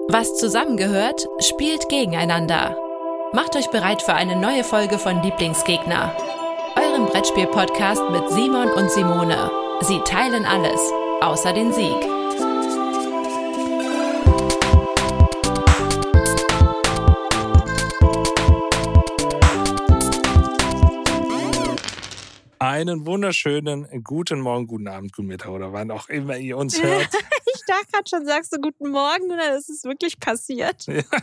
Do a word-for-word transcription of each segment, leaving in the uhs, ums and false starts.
Was zusammengehört, spielt gegeneinander. Macht euch bereit für eine neue Folge von Lieblingsgegner, eurem Brettspiel-Podcast mit Simon und Simone. Sie teilen alles, außer den Sieg. Einen wunderschönen guten Morgen, guten Abend, guten Mittag oder wann auch immer ihr uns hört. Ich dachte gerade schon, sagst du guten Morgen oder ist es wirklich passiert?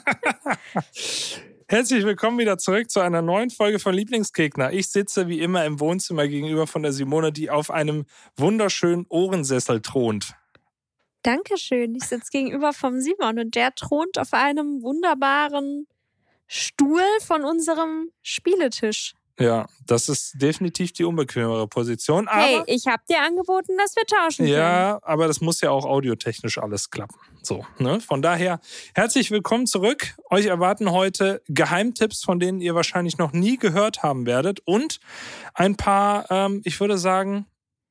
Herzlich willkommen wieder zurück zu einer neuen Folge von Lieblingsgegner. Ich sitze wie immer im Wohnzimmer gegenüber von der Simone, die auf einem wunderschönen Ohrensessel thront. Dankeschön. Ich sitze gegenüber vom Simon und der thront auf einem wunderbaren Stuhl von unserem Spieletisch. Ja, das ist definitiv die unbequemere Position. Aber, hey, ich habe dir angeboten, dass wir tauschen können. Ja, aber das muss ja auch audiotechnisch alles klappen. So, ne? Von daher, herzlich willkommen zurück. Euch erwarten heute Geheimtipps, von denen ihr wahrscheinlich noch nie gehört haben werdet. Und ein paar, ähm, ich würde sagen,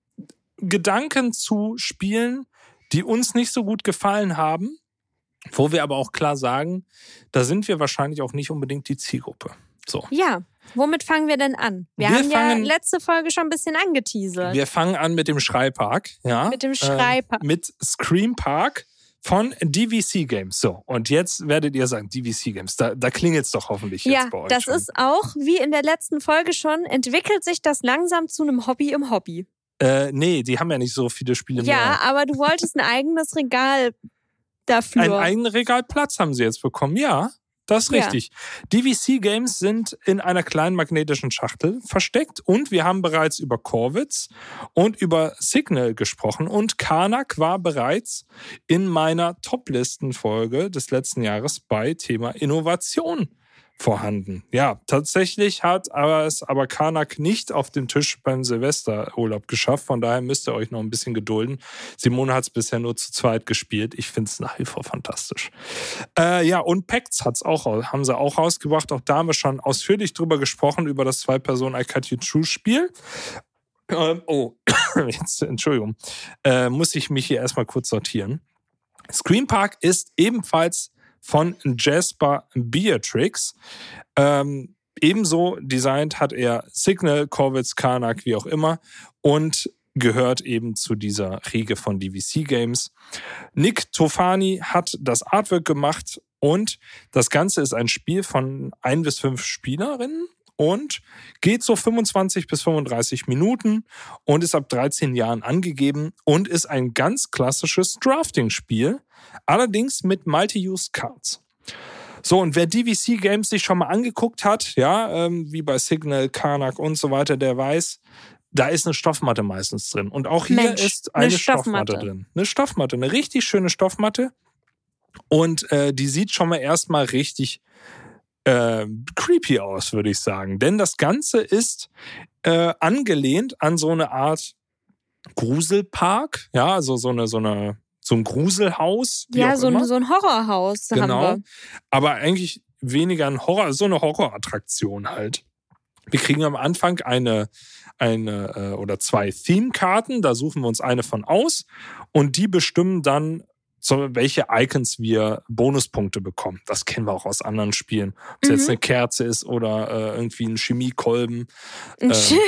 Gedanken zu Spielen, die uns nicht so gut gefallen haben. Wo wir aber auch klar sagen, da sind wir wahrscheinlich auch nicht unbedingt die Zielgruppe. So. Ja, womit fangen wir denn an? Wir, wir haben fangen, ja letzte Folge schon ein bisschen angeteasert. Wir fangen an mit dem Schreipark. Ja, mit dem Schreipark. Äh, mit Scream Park von D V C Games. So, und jetzt werdet ihr sagen, D V C Games, da, da klingelt es doch hoffentlich jetzt ja, bei euch das schon. Ist auch, wie in der letzten Folge schon, entwickelt sich das langsam zu einem Hobby im Hobby. Äh, nee, die haben ja nicht so viele Spiele ja, mehr. Ja, aber du wolltest ein eigenes Regal dafür. Einen eigenen Regalplatz haben sie jetzt bekommen, ja. Das ist ja richtig. D V C Games sind in einer kleinen magnetischen Schachtel versteckt und wir haben bereits über Corvitz und über Signal gesprochen und Karnak war bereits in meiner Top-Listen-Folge des letzten Jahres bei Thema Innovation vorhanden. Ja, tatsächlich hat aber es aber Karnak nicht auf den Tisch beim Silvesterurlaub geschafft. Von daher müsst ihr euch noch ein bisschen gedulden. Simone hat es bisher nur zu zweit gespielt. Ich finde es nach wie vor fantastisch. Äh, ja, und Pacts hat's auch, haben sie auch rausgebracht. Auch da haben wir schon ausführlich drüber gesprochen, über das Zwei-Personen-I Cut You Choose-Spiel. Ähm, oh, jetzt, Entschuldigung. Äh, muss ich mich hier erstmal kurz sortieren. Scream Park ist ebenfalls von Jasper Beatrix. Ähm, ebenso designt hat er Signal, Corvitz, Karnak, wie auch immer und gehört eben zu dieser Riege von D V C Games. Nick Tofani hat das Artwork gemacht und das Ganze ist ein Spiel von ein bis fünf Spielerinnen und geht so fünfundzwanzig bis fünfunddreißig Minuten und ist ab dreizehn Jahren angegeben und ist ein ganz klassisches Drafting-Spiel, allerdings mit Multi-Use-Cards. So, und wer D V C Games sich schon mal angeguckt hat, ja, ähm, wie bei Signal, Karnak und so weiter, der weiß, da ist eine Stoffmatte meistens drin. Und auch hier Mensch, ist eine, eine Stoffmatte. Stoffmatte drin. Eine Stoffmatte, eine richtig schöne Stoffmatte. Und äh, die sieht schon mal erstmal richtig Äh, creepy aus, würde ich sagen. Denn das Ganze ist äh, angelehnt an so eine Art Gruselpark, ja, also so eine, so eine, so ein Gruselhaus. Wie ja, auch so, immer. Ein, so ein Horrorhaus genau. haben wir. Aber eigentlich weniger ein Horror, so eine Horrorattraktion halt. Wir kriegen am Anfang eine, eine äh, oder zwei Theme-Karten, da suchen wir uns eine von aus und die bestimmen dann, so, welche Icons wir Bonuspunkte bekommen. Das kennen wir auch aus anderen Spielen. Ob es mhm. jetzt eine Kerze ist oder äh, irgendwie ein Chemiekolben. Ähm,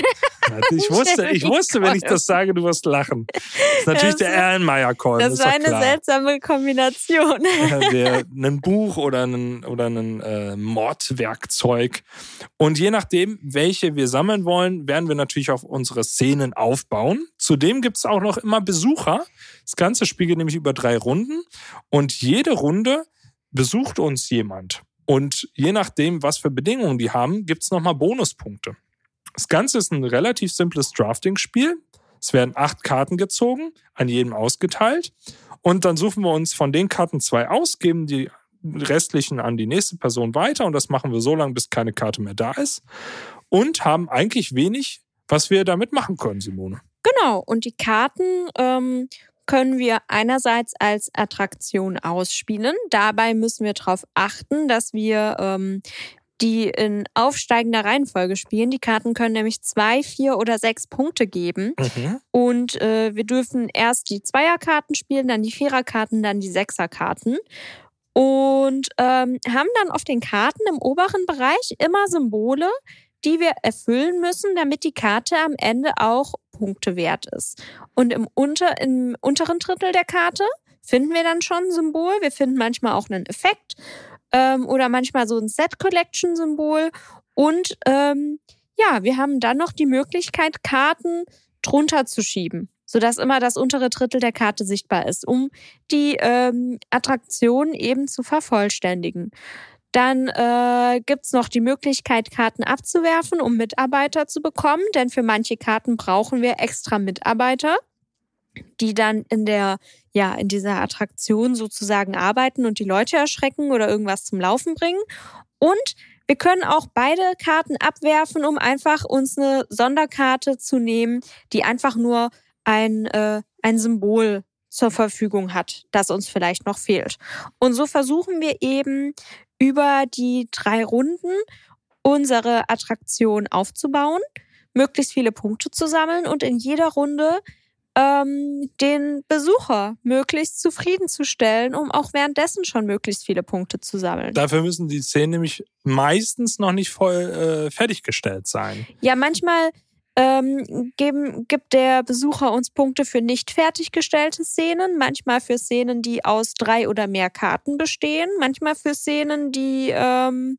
ich wusste, ich wusste, wenn ich das sage, du wirst lachen. Das ist natürlich das der Erlenmeyer-Kolben. Das war eine klar. seltsame Kombination. Der, ein Buch oder ein, oder ein äh, Mordwerkzeug. Und je nachdem, welche wir sammeln wollen, werden wir natürlich auf unsere Szenen aufbauen. Zudem gibt es auch noch immer Besucher. Das ganze Spiel geht nämlich über drei Runden und jede Runde besucht uns jemand. Und je nachdem, was für Bedingungen die haben, gibt es nochmal Bonuspunkte. Das Ganze ist ein relativ simples Drafting-Spiel. Es werden acht Karten gezogen, an jedem ausgeteilt. Und dann suchen wir uns von den Karten zwei aus, geben die restlichen an die nächste Person weiter. Und das machen wir so lange, bis keine Karte mehr da ist. Und haben eigentlich wenig, was wir damit machen können, Simone. Genau. Und die Karten ähm, können wir einerseits als Attraktion ausspielen. Dabei müssen wir darauf achten, dass wir ähm, die in aufsteigender Reihenfolge spielen. Die Karten können nämlich zwei, vier oder sechs Punkte geben. Mhm. Und äh, wir dürfen erst die Zweierkarten spielen, dann die Viererkarten, dann die Sechserkarten. und ähm, haben dann auf den Karten im oberen Bereich immer Symbole, die wir erfüllen müssen, damit die Karte am Ende auch Punkte wert ist. Und im, unter, im unteren Drittel der Karte finden wir dann schon ein Symbol. Wir finden manchmal auch einen Effekt ähm, oder manchmal so ein Set-Collection-Symbol. Und ähm, ja, wir haben dann noch die Möglichkeit, Karten drunter zu schieben, sodass immer das untere Drittel der Karte sichtbar ist, um die ähm, Attraktion eben zu vervollständigen. Dann äh, gibt's noch die Möglichkeit, Karten abzuwerfen, um Mitarbeiter zu bekommen, denn für manche Karten brauchen wir extra Mitarbeiter, die dann in der, ja, in dieser Attraktion sozusagen arbeiten und die Leute erschrecken oder irgendwas zum Laufen bringen. Und wir können auch beide Karten abwerfen, um einfach uns eine Sonderkarte zu nehmen, die einfach nur ein, äh, ein Symbol zur Verfügung hat, das uns vielleicht noch fehlt. Und so versuchen wir eben über die drei Runden unsere Attraktion aufzubauen, möglichst viele Punkte zu sammeln und in jeder Runde ähm, den Besucher möglichst zufriedenzustellen, um auch währenddessen schon möglichst viele Punkte zu sammeln. Dafür müssen die Szenen nämlich meistens noch nicht voll äh, fertiggestellt sein. Ja, manchmal ähm, geben, gibt der Besucher uns Punkte für nicht fertiggestellte Szenen, manchmal für Szenen, die aus drei oder mehr Karten bestehen, manchmal für Szenen, die, ähm,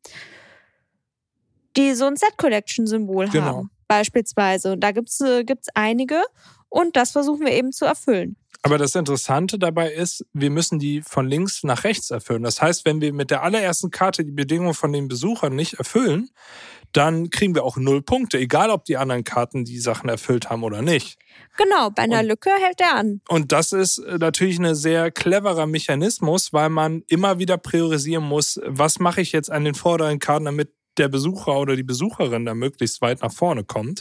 die so ein Set-Collection-Symbol Genau. haben, beispielsweise. Und da gibt's äh, gibt's einige und das versuchen wir eben zu erfüllen. Aber das Interessante dabei ist, wir müssen die von links nach rechts erfüllen. Das heißt, wenn wir mit der allerersten Karte die Bedingungen von den Besuchern nicht erfüllen, dann kriegen wir auch null Punkte, egal ob die anderen Karten die Sachen erfüllt haben oder nicht. Genau, bei einer und, Lücke hält er an. Und das ist natürlich ein sehr cleverer Mechanismus, weil man immer wieder priorisieren muss, was mache ich jetzt an den vorderen Karten, damit der Besucher oder die Besucherin da möglichst weit nach vorne kommt.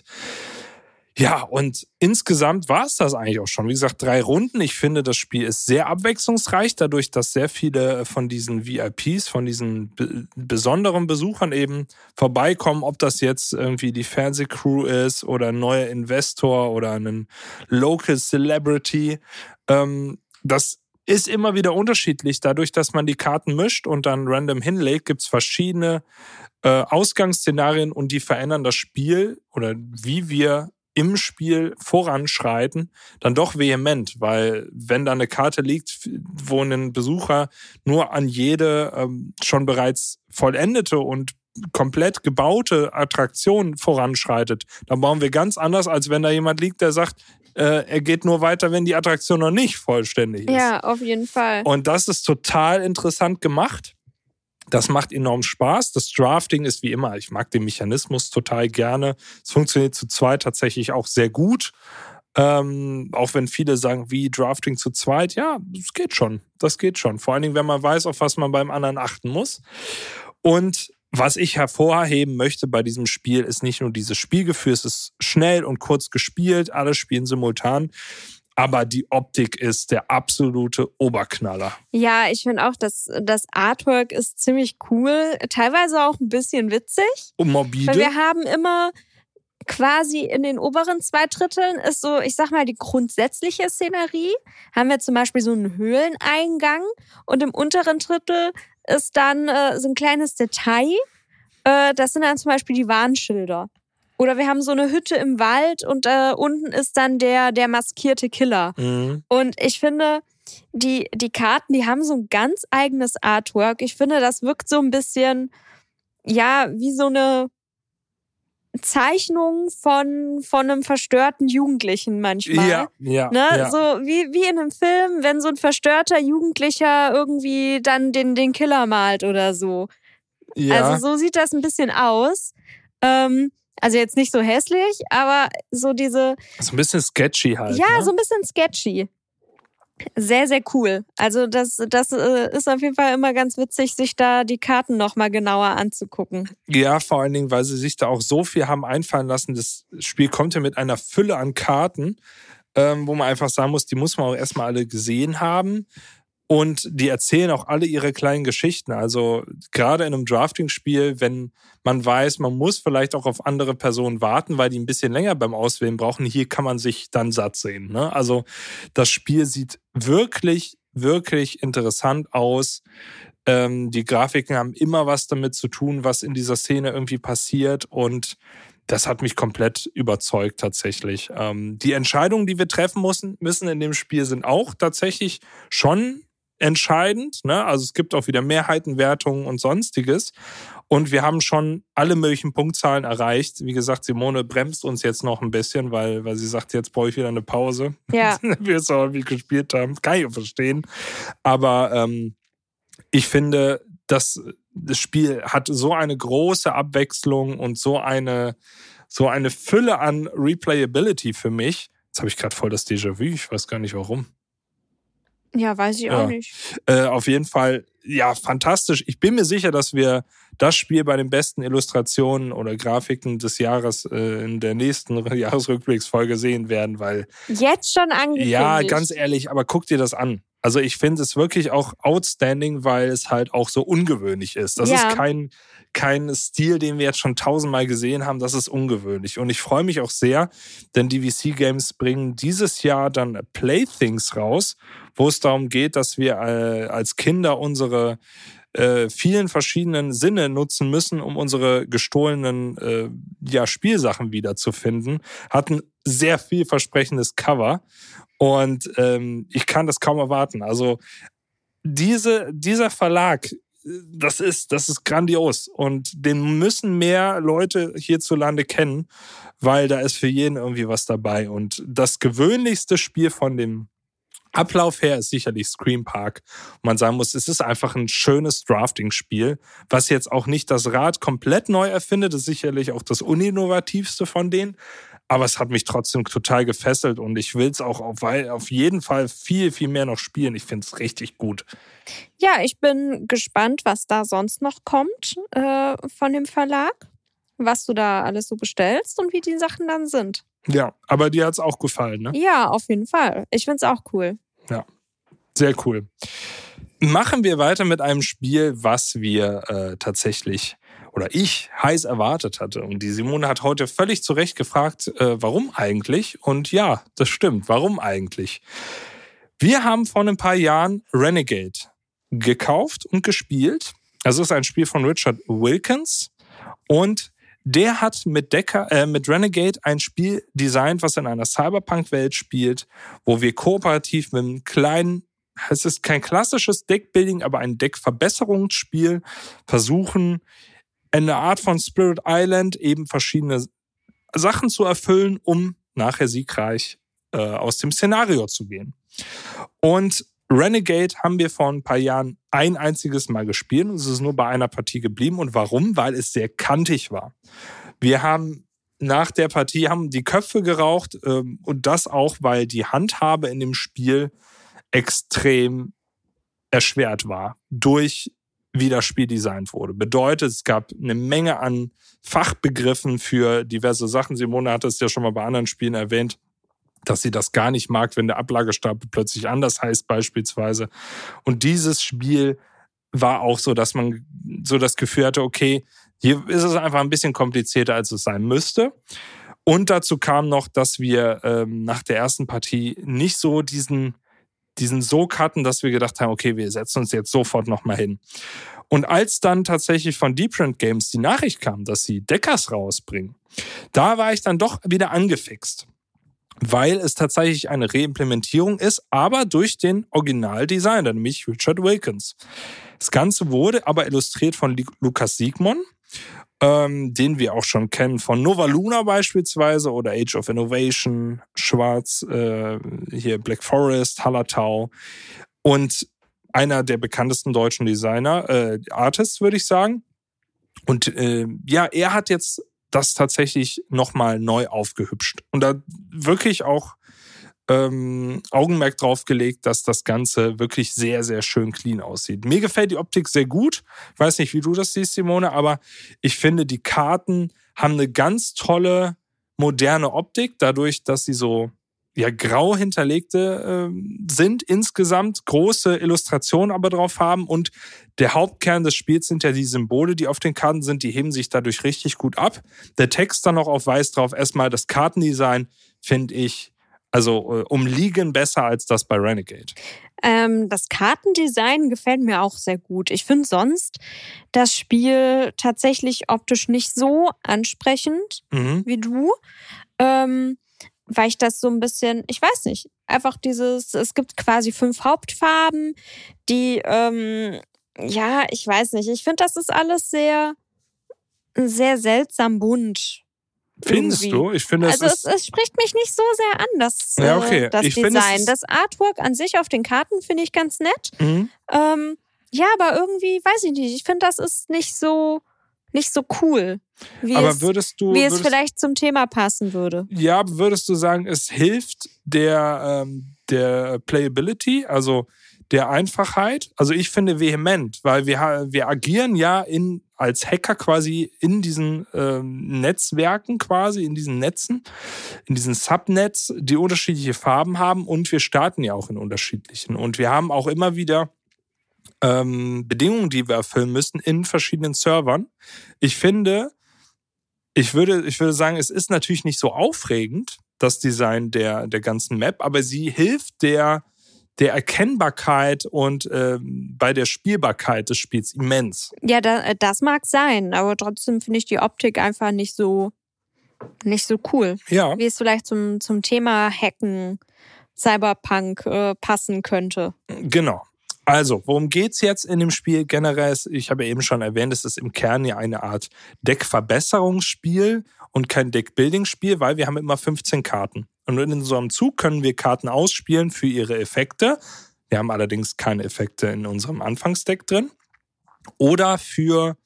Ja, und insgesamt war es das eigentlich auch schon. Wie gesagt, drei Runden. Ich finde, das Spiel ist sehr abwechslungsreich, dadurch, dass sehr viele von diesen V I Ps, von diesen be- besonderen Besuchern eben vorbeikommen, ob das jetzt irgendwie die Fernsehcrew ist oder ein neuer Investor oder ein Local Celebrity. Ähm, das ist immer wieder unterschiedlich. Dadurch, dass man die Karten mischt und dann random hinlegt, gibt es verschiedene äh, Ausgangsszenarien und die verändern das Spiel oder wie wir im Spiel voranschreiten, dann doch vehement, weil wenn da eine Karte liegt, wo ein Besucher nur an jede ähm, schon bereits vollendete und komplett gebaute Attraktion voranschreitet, dann bauen wir ganz anders, als wenn da jemand liegt, der sagt, äh, er geht nur weiter, wenn die Attraktion noch nicht vollständig ist. Ja, auf jeden Fall. Und das ist total interessant gemacht. Das macht enorm Spaß. Das Drafting ist wie immer, ich mag den Mechanismus total gerne. Es funktioniert zu zweit tatsächlich auch sehr gut. Ähm, auch wenn viele sagen, wie Drafting zu zweit, ja, das geht schon. Das geht schon. Vor allen Dingen, wenn man weiß, auf was man beim anderen achten muss. Und was ich hervorheben möchte bei diesem Spiel, ist nicht nur dieses Spielgefühl, es ist schnell und kurz gespielt, alle spielen simultan. Aber die Optik ist der absolute Oberknaller. Ja, ich finde auch, dass das Artwork ist ziemlich cool. Teilweise auch ein bisschen witzig. Und morbide. Weil wir haben immer quasi in den oberen zwei Dritteln ist so, ich sag mal, die grundsätzliche Szenerie. Haben wir zum Beispiel so einen Höhleneingang. Und im unteren Drittel ist dann äh, so ein kleines Detail. Äh, das sind dann zum Beispiel die Warnschilder. Oder wir haben so eine Hütte im Wald und äh, unten ist dann der, der maskierte Killer. Mhm. Und ich finde, die, die Karten, die haben so ein ganz eigenes Artwork. Ich finde, das wirkt so ein bisschen, ja, wie so eine Zeichnung von, von einem verstörten Jugendlichen manchmal. Ja, ja, ne? ja. So wie, wie in einem Film, wenn so ein verstörter Jugendlicher irgendwie dann den, den Killer malt oder so. Ja. Also so sieht das ein bisschen aus. Ähm, Also jetzt nicht so hässlich, aber so diese... So ein bisschen sketchy halt. Ja, ne? so ein bisschen sketchy. Sehr, sehr cool. Also das, das ist auf jeden Fall immer ganz witzig, sich da die Karten nochmal genauer anzugucken. Ja, vor allen Dingen, weil sie sich da auch so viel haben einfallen lassen. Das Spiel kommt ja mit einer Fülle an Karten, ähm, wo man einfach sagen muss, die muss man auch erstmal alle gesehen haben. Und die erzählen auch alle ihre kleinen Geschichten. Also gerade in einem Drafting-Spiel, wenn man weiß, man muss vielleicht auch auf andere Personen warten, weil die ein bisschen länger beim Auswählen brauchen, hier kann man sich dann satt sehen. Ne? Also das Spiel sieht wirklich, wirklich interessant aus. Ähm, die Grafiken haben immer was damit zu tun, was in dieser Szene irgendwie passiert. Und das hat mich komplett überzeugt tatsächlich. Ähm, die Entscheidungen, die wir treffen müssen, müssen in dem Spiel, sind auch tatsächlich schon entscheidend. Ne? Also es gibt auch wieder Mehrheitenwertungen und Sonstiges. Und wir haben schon alle möglichen Punktzahlen erreicht. Wie gesagt, Simone bremst uns jetzt noch ein bisschen, weil, weil sie sagt, jetzt brauche ich wieder eine Pause. Ja. Wir es auch irgendwie gespielt haben. Kann ich auch verstehen. Aber ähm, ich finde, dass das Spiel hat so eine große Abwechslung und so eine, so eine Fülle an Replayability für mich. Jetzt habe ich gerade voll das Déjà-vu. Ich weiß gar nicht, warum. Ja, weiß ich ja. auch nicht. Äh, auf jeden Fall, ja, fantastisch. Ich bin mir sicher, dass wir das Spiel bei den besten Illustrationen oder Grafiken des Jahres äh, in der nächsten Jahresrückblicksfolge sehen werden, weil... Jetzt schon angekündigt. Ja, ganz ehrlich, aber guck dir das an. Also ich finde es wirklich auch outstanding, weil es halt auch so ungewöhnlich ist. Das ja. ist kein, kein Stil, den wir jetzt schon tausendmal gesehen haben. Das ist ungewöhnlich. Und ich freue mich auch sehr, denn die V C Games bringen dieses Jahr dann Playthings raus, wo es darum geht, dass wir äh, als Kinder unsere äh, vielen verschiedenen Sinne nutzen müssen, um unsere gestohlenen äh, ja, Spielsachen wiederzufinden. Hat ein sehr vielversprechendes Cover. Und ähm, ich kann das kaum erwarten. Also diese, dieser Verlag, das ist, das ist grandios. Und den müssen mehr Leute hierzulande kennen, weil da ist für jeden irgendwie was dabei. Und das gewöhnlichste Spiel von dem Ablauf her ist sicherlich Scream Park. Man sagen muss, es ist einfach ein schönes Drafting-Spiel, was jetzt auch nicht das Rad komplett neu erfindet. Das ist sicherlich auch das uninnovativste von denen. Aber es hat mich trotzdem total gefesselt und ich will es auch auf, auf jeden Fall viel, viel mehr noch spielen. Ich finde es richtig gut. Ja, ich bin gespannt, was da sonst noch kommt äh, von dem Verlag, was du da alles so bestellst und wie die Sachen dann sind. Ja, aber dir hat es auch gefallen, ne? Ja, auf jeden Fall. Ich finde es auch cool. Ja, sehr cool. Machen wir weiter mit einem Spiel, was wir äh, tatsächlich... oder ich heiß erwartet hatte. Und die Simone hat heute völlig zu Recht gefragt, äh, warum eigentlich? Und ja, das stimmt. Warum eigentlich? Wir haben vor ein paar Jahren Renegade gekauft und gespielt. Das ist ein Spiel von Richard Wilkins. Und der hat mit, Decker, äh, mit Renegade ein Spiel designt, was in einer Cyberpunk-Welt spielt, wo wir kooperativ mit einem kleinen, es ist kein klassisches Deckbuilding, aber ein Deckverbesserungsspiel versuchen, eine Art von Spirit Island eben verschiedene Sachen zu erfüllen, um nachher siegreich äh, aus dem Szenario zu gehen. Und Renegade haben wir vor ein paar Jahren ein einziges Mal gespielt und es ist nur bei einer Partie geblieben. Und warum? Weil es sehr kantig war. Wir haben nach der Partie haben die Köpfe geraucht ähm, und das auch, weil die Handhabe in dem Spiel extrem erschwert war durch wie das Spiel designt wurde. Bedeutet, es gab eine Menge an Fachbegriffen für diverse Sachen. Simone hat es ja schon mal bei anderen Spielen erwähnt, dass sie das gar nicht mag, wenn der Ablagestapel plötzlich anders heißt beispielsweise. Und dieses Spiel war auch so, dass man so das Gefühl hatte, okay, hier ist es einfach ein bisschen komplizierter, als es sein müsste. Und dazu kam noch, dass wir ähm, nach der ersten Partie nicht so diesen diesen Sog hatten, dass wir gedacht haben, okay, wir setzen uns jetzt sofort nochmal hin. Und als dann tatsächlich von Deep Print Games die Nachricht kam, dass sie Deckers rausbringen, da war ich dann doch wieder angefixt, weil es tatsächlich eine Reimplementierung ist, aber durch den Originaldesigner, nämlich Richard Wilkins. Das Ganze wurde aber illustriert von Lukas Siegmund, ähm, den wir auch schon kennen von Nova Luna beispielsweise oder Age of Innovation, Schwarz, äh, hier Black Forest, Hallertau und einer der bekanntesten deutschen Designer, äh, Artists, würde ich sagen. Und äh, ja, er hat jetzt das tatsächlich nochmal neu aufgehübscht und da wirklich auch ähm, Augenmerk drauf gelegt, dass das Ganze wirklich sehr, sehr schön clean aussieht. Mir gefällt die Optik sehr gut. Ich weiß nicht, wie du das siehst, Simone, aber ich finde, die Karten haben eine ganz tolle, moderne Optik, dadurch, dass sie so ja grau hinterlegte äh, sind insgesamt, große Illustrationen aber drauf haben und der Hauptkern des Spiels sind ja die Symbole, die auf den Karten sind, die heben sich dadurch richtig gut ab. Der Text dann noch auf weiß drauf, erstmal das Kartendesign finde ich Also äh, um Ligen besser als das bei Renegade. Ähm, das Kartendesign gefällt mir auch sehr gut. Ich finde sonst das Spiel tatsächlich optisch nicht so ansprechend mhm. wie du. Ähm, weil ich das so ein bisschen, ich weiß nicht, einfach dieses, es gibt quasi fünf Hauptfarben, die, ähm, ja, ich weiß nicht, ich finde, das ist alles sehr, sehr seltsam bunt. Findest irgendwie. du? Ich finde, also es, es, ist es spricht mich nicht so sehr an, das, ja, okay. äh, das ich Design. Find, das Artwork an sich auf den Karten finde ich ganz nett. Mhm. Ähm, ja, aber irgendwie, weiß ich nicht, ich finde, das ist nicht so, nicht so cool, wie, aber es, würdest du, wie würdest, es vielleicht zum Thema passen würde. Ja, würdest du sagen, es hilft der, ähm, der Playability, also der Einfachheit? Also ich finde vehement, weil wir, wir agieren ja in, als Hacker quasi in diesen ähm, Netzwerken quasi, in diesen Netzen, in diesen Subnets, die unterschiedliche Farben haben und wir starten ja auch in unterschiedlichen. Und wir haben auch immer wieder ähm, Bedingungen, die wir erfüllen müssen in verschiedenen Servern. Ich finde, ich würde, ich würde sagen, es ist natürlich nicht so aufregend, das Design der, der ganzen Map, aber sie hilft der der Erkennbarkeit und ähm, bei der Spielbarkeit des Spiels immens. Ja, da, das mag sein, aber trotzdem finde ich die Optik einfach nicht so nicht so cool. Ja. Wie es vielleicht zum, zum Thema Hacken, Cyberpunk äh, passen könnte. Genau. Also, worum geht's jetzt in dem Spiel generell? Ich habe ja eben schon erwähnt, es ist im Kern ja eine Art Deckverbesserungsspiel und kein Deckbuilding-Spiel, weil wir haben immer fünfzehn Karten. Und in unserem Zug können wir Karten ausspielen für ihre Effekte. Wir haben allerdings keine Effekte in unserem Anfangsdeck drin. Oder für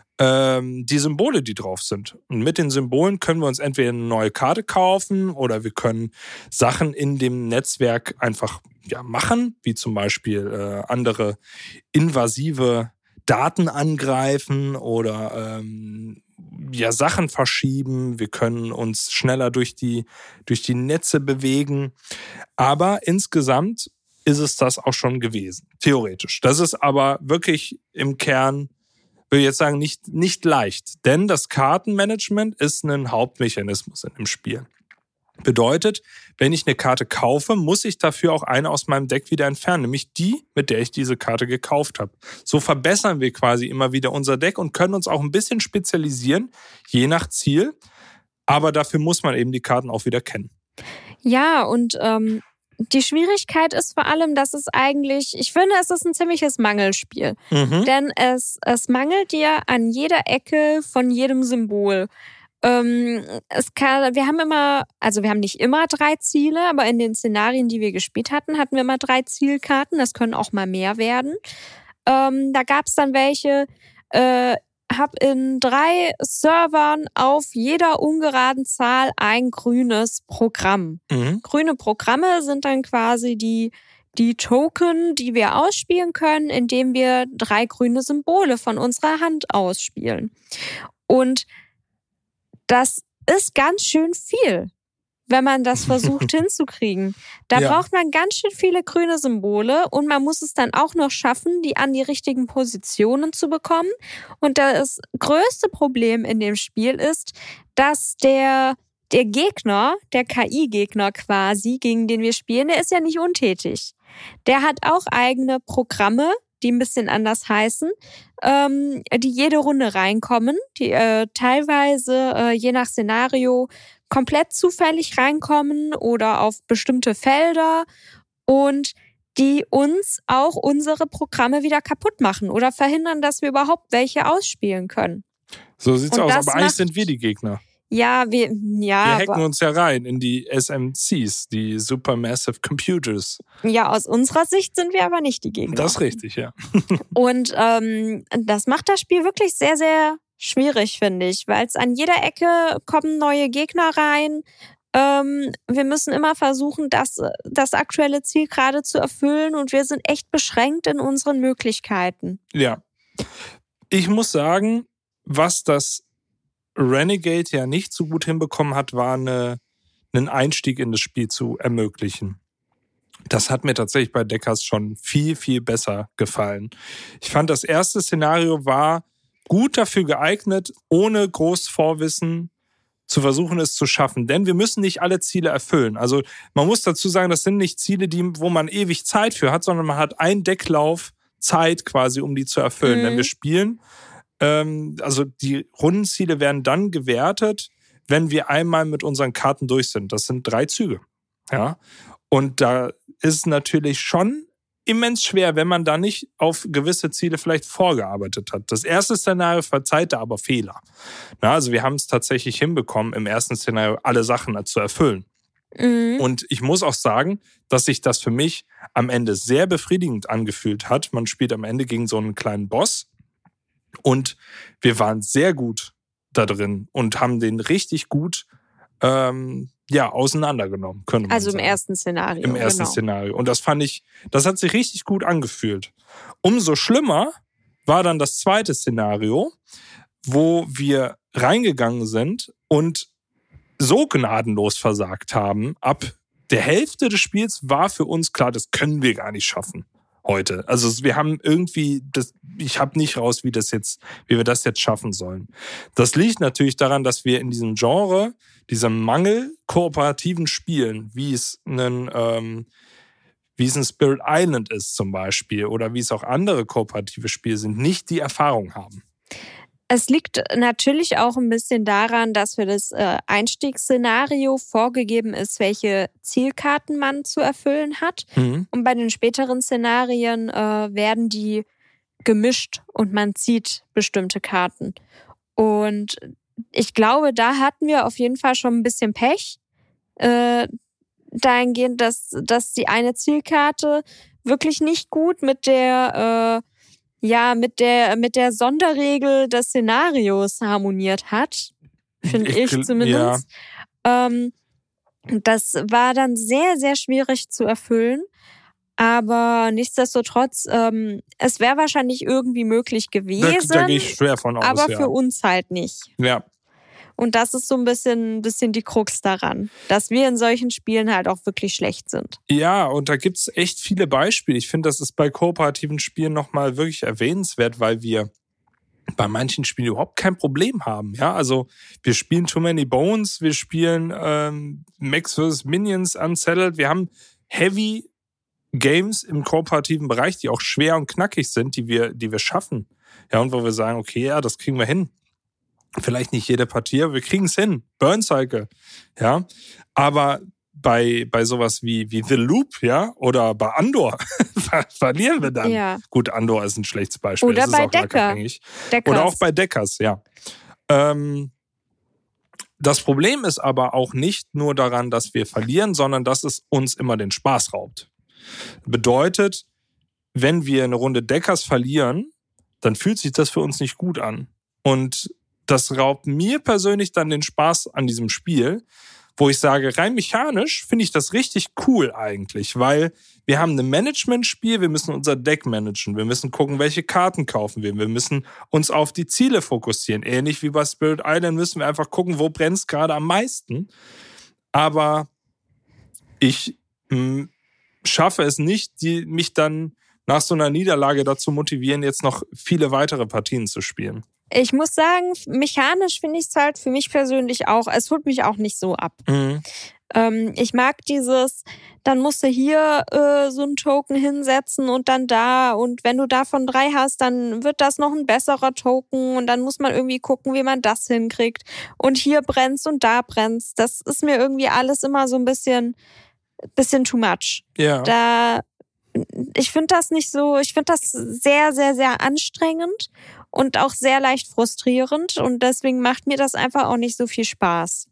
ähm, die Symbole, die drauf sind. Und mit den Symbolen können wir uns entweder eine neue Karte kaufen oder wir können Sachen in dem Netzwerk einfach ja, machen, wie zum Beispiel äh, andere invasive Daten angreifen oder ähm, ja, Sachen verschieben. Wir können uns schneller durch die, durch die Netze bewegen. Aber insgesamt ist es das auch schon gewesen, theoretisch. Das ist aber wirklich im Kern, würde ich jetzt sagen, nicht, nicht leicht. Denn das Kartenmanagement ist ein Hauptmechanismus in dem Spiel. Bedeutet, wenn ich eine Karte kaufe, muss ich dafür auch eine aus meinem Deck wieder entfernen, nämlich die, mit der ich diese Karte gekauft habe. So verbessern wir quasi immer wieder unser Deck und können uns auch ein bisschen spezialisieren, je nach Ziel. Aber dafür muss man eben die Karten auch wieder kennen. Ja, und ähm, die Schwierigkeit ist vor allem, dass es eigentlich, ich finde, es ist ein ziemliches Mangelspiel. Mhm. Denn es, es mangelt dir an jeder Ecke von jedem Symbol. Ähm, es kann, wir haben immer, also wir haben nicht immer drei Ziele, aber in den Szenarien, die wir gespielt hatten, hatten wir immer drei Zielkarten. Das können auch mal mehr werden. Ähm, da gab es dann welche, äh, hab in drei Servern auf jeder ungeraden Zahl ein grünes Programm. Mhm. Grüne Programme sind dann quasi die, die Token, die wir ausspielen können, indem wir drei grüne Symbole von unserer Hand ausspielen. Und das ist ganz schön viel, wenn man das versucht hinzukriegen. Da ja. braucht man ganz schön viele grüne Symbole und man muss es dann auch noch schaffen, die an die richtigen Positionen zu bekommen. Und das größte Problem in dem Spiel ist, dass der, der Gegner, der K I-Gegner quasi, gegen den wir spielen, der ist ja nicht untätig. Der hat auch eigene Programme, die ein bisschen anders heißen, ähm, die jede Runde reinkommen, die äh, teilweise äh, je nach Szenario komplett zufällig reinkommen oder auf bestimmte Felder und die uns auch unsere Programme wieder kaputt machen oder verhindern, dass wir überhaupt welche ausspielen können. So sieht's aus, aber eigentlich sind wir die Gegner. Ja, wir, ja. Wir hacken uns ja rein in die S M Cs, die Supermassive Computers. Ja, aus unserer Sicht sind wir aber nicht die Gegner. Das ist richtig, ja. Und ähm, das macht das Spiel wirklich sehr, sehr schwierig, finde ich, weil es an jeder Ecke kommen neue Gegner rein. Ähm, wir müssen immer versuchen, das, das aktuelle Ziel gerade zu erfüllen und wir sind echt beschränkt in unseren Möglichkeiten. Ja. Ich muss sagen, was das Renegade ja nicht so gut hinbekommen hat, war eine, einen Einstieg in das Spiel zu ermöglichen. Das hat mir tatsächlich bei Deckers schon viel, viel besser gefallen. Ich fand, das erste Szenario war gut dafür geeignet, ohne groß Vorwissen zu versuchen, es zu schaffen. Denn wir müssen nicht alle Ziele erfüllen. Also man muss dazu sagen, das sind nicht Ziele, die, wo man ewig Zeit für hat, sondern man hat einen Decklauf Zeit quasi, um die zu erfüllen. Mhm. Denn wir spielen, ähm, also die Rundenziele werden dann gewertet, wenn wir einmal mit unseren Karten durch sind. Das sind drei Züge. Ja? Und da ist es natürlich schon immens schwer, wenn man da nicht auf gewisse Ziele vielleicht vorgearbeitet hat. Das erste Szenario verzeiht aber Fehler. Na, also wir haben es tatsächlich hinbekommen, im ersten Szenario alle Sachen zu erfüllen. Mhm. Und ich muss auch sagen, dass sich das für mich am Ende sehr befriedigend angefühlt hat. Man spielt am Ende gegen so einen kleinen Boss und wir waren sehr gut da drin und haben den richtig gut ähm, ja, auseinandergenommen, können wir Also sagen. im ersten Szenario. Im ersten genau. Szenario. Und das fand ich, das hat sich richtig gut angefühlt. Umso schlimmer war dann das zweite Szenario, wo wir reingegangen sind und so gnadenlos versagt haben. Ab der Hälfte des Spiels war für uns klar, das können wir gar nicht schaffen heute. Also wir haben irgendwie, das, ich habe nicht raus, wie das jetzt, wie wir das jetzt schaffen sollen. Das liegt natürlich daran, dass wir in diesem Genre, diesem Mangel kooperativen Spielen, wie es einen, ähm, wie es ein Spirit Island ist zum Beispiel oder wie es auch andere kooperative Spiele sind, nicht die Erfahrung haben. Es liegt natürlich auch ein bisschen daran, dass für das Einstiegsszenario vorgegeben ist, welche Zielkarten man zu erfüllen hat. Mhm. Und bei den späteren Szenarien äh, werden die gemischt und man zieht bestimmte Karten. Und ich glaube, da hatten wir auf jeden Fall schon ein bisschen Pech. Äh, dahingehend, dass, dass die eine Zielkarte wirklich nicht gut mit der... Äh, ja, mit der, mit der Sonderregel des Szenarios harmoniert hat, finde ich, ich zumindest. Ja. Ähm, das war dann sehr, sehr schwierig zu erfüllen. Aber nichtsdestotrotz, ähm, es wäre wahrscheinlich irgendwie möglich gewesen. Da, da gehe ich schwer von aus, aber ja. für uns halt nicht. Ja. Und das ist so ein bisschen, bisschen die Krux daran, dass wir in solchen Spielen halt auch wirklich schlecht sind. Ja, und da gibt's echt viele Beispiele. Ich finde, das ist bei kooperativen Spielen nochmal wirklich erwähnenswert, weil wir bei manchen Spielen überhaupt kein Problem haben. Ja, also wir spielen Too Many Bones, wir spielen ähm, Max versus. Minions Unsettled. Wir haben Heavy Games im kooperativen Bereich, die auch schwer und knackig sind, die wir, die wir schaffen. Ja, und wo wir sagen, okay, ja, das kriegen wir hin. Vielleicht nicht jede Partie, aber wir kriegen es hin. Burn Cycle, ja. Aber bei, bei sowas wie, wie The Loop, ja, oder bei Andor ver- verlieren wir dann. Ja. Gut, Andor ist ein schlechtes Beispiel. Oder das bei ist auch Decker. Deckers. Oder auch bei Deckers, ja. Ähm, das Problem ist aber auch nicht nur daran, dass wir verlieren, sondern dass es uns immer den Spaß raubt. Bedeutet, wenn wir eine Runde Deckers verlieren, dann fühlt sich das für uns nicht gut an. Und das raubt mir persönlich dann den Spaß an diesem Spiel, wo ich sage, rein mechanisch finde ich das richtig cool eigentlich, weil wir haben ein Management-Spiel, wir müssen unser Deck managen, wir müssen gucken, welche Karten kaufen wir, wir müssen uns auf die Ziele fokussieren. Ähnlich wie bei Spirit Island müssen wir einfach gucken, wo brennt es gerade am meisten. Aber ich mh, schaffe es nicht, die, mich dann nach so einer Niederlage dazu motivieren, jetzt noch viele weitere Partien zu spielen. Ich muss sagen, mechanisch finde ich es halt für mich persönlich auch, es holt mich auch nicht so ab. Mhm. Ähm, ich mag dieses, dann musst du hier äh, so einen Token hinsetzen und dann da und wenn du davon drei hast, dann wird das noch ein besserer Token und dann muss man irgendwie gucken, wie man das hinkriegt und hier brennst und da brennst. Das ist mir irgendwie alles immer so ein bisschen, bisschen too much. Ja. Da, ich finde das nicht so, ich finde das sehr, sehr, sehr anstrengend. Und auch sehr leicht frustrierend. Und deswegen macht mir das einfach auch nicht so viel Spaß.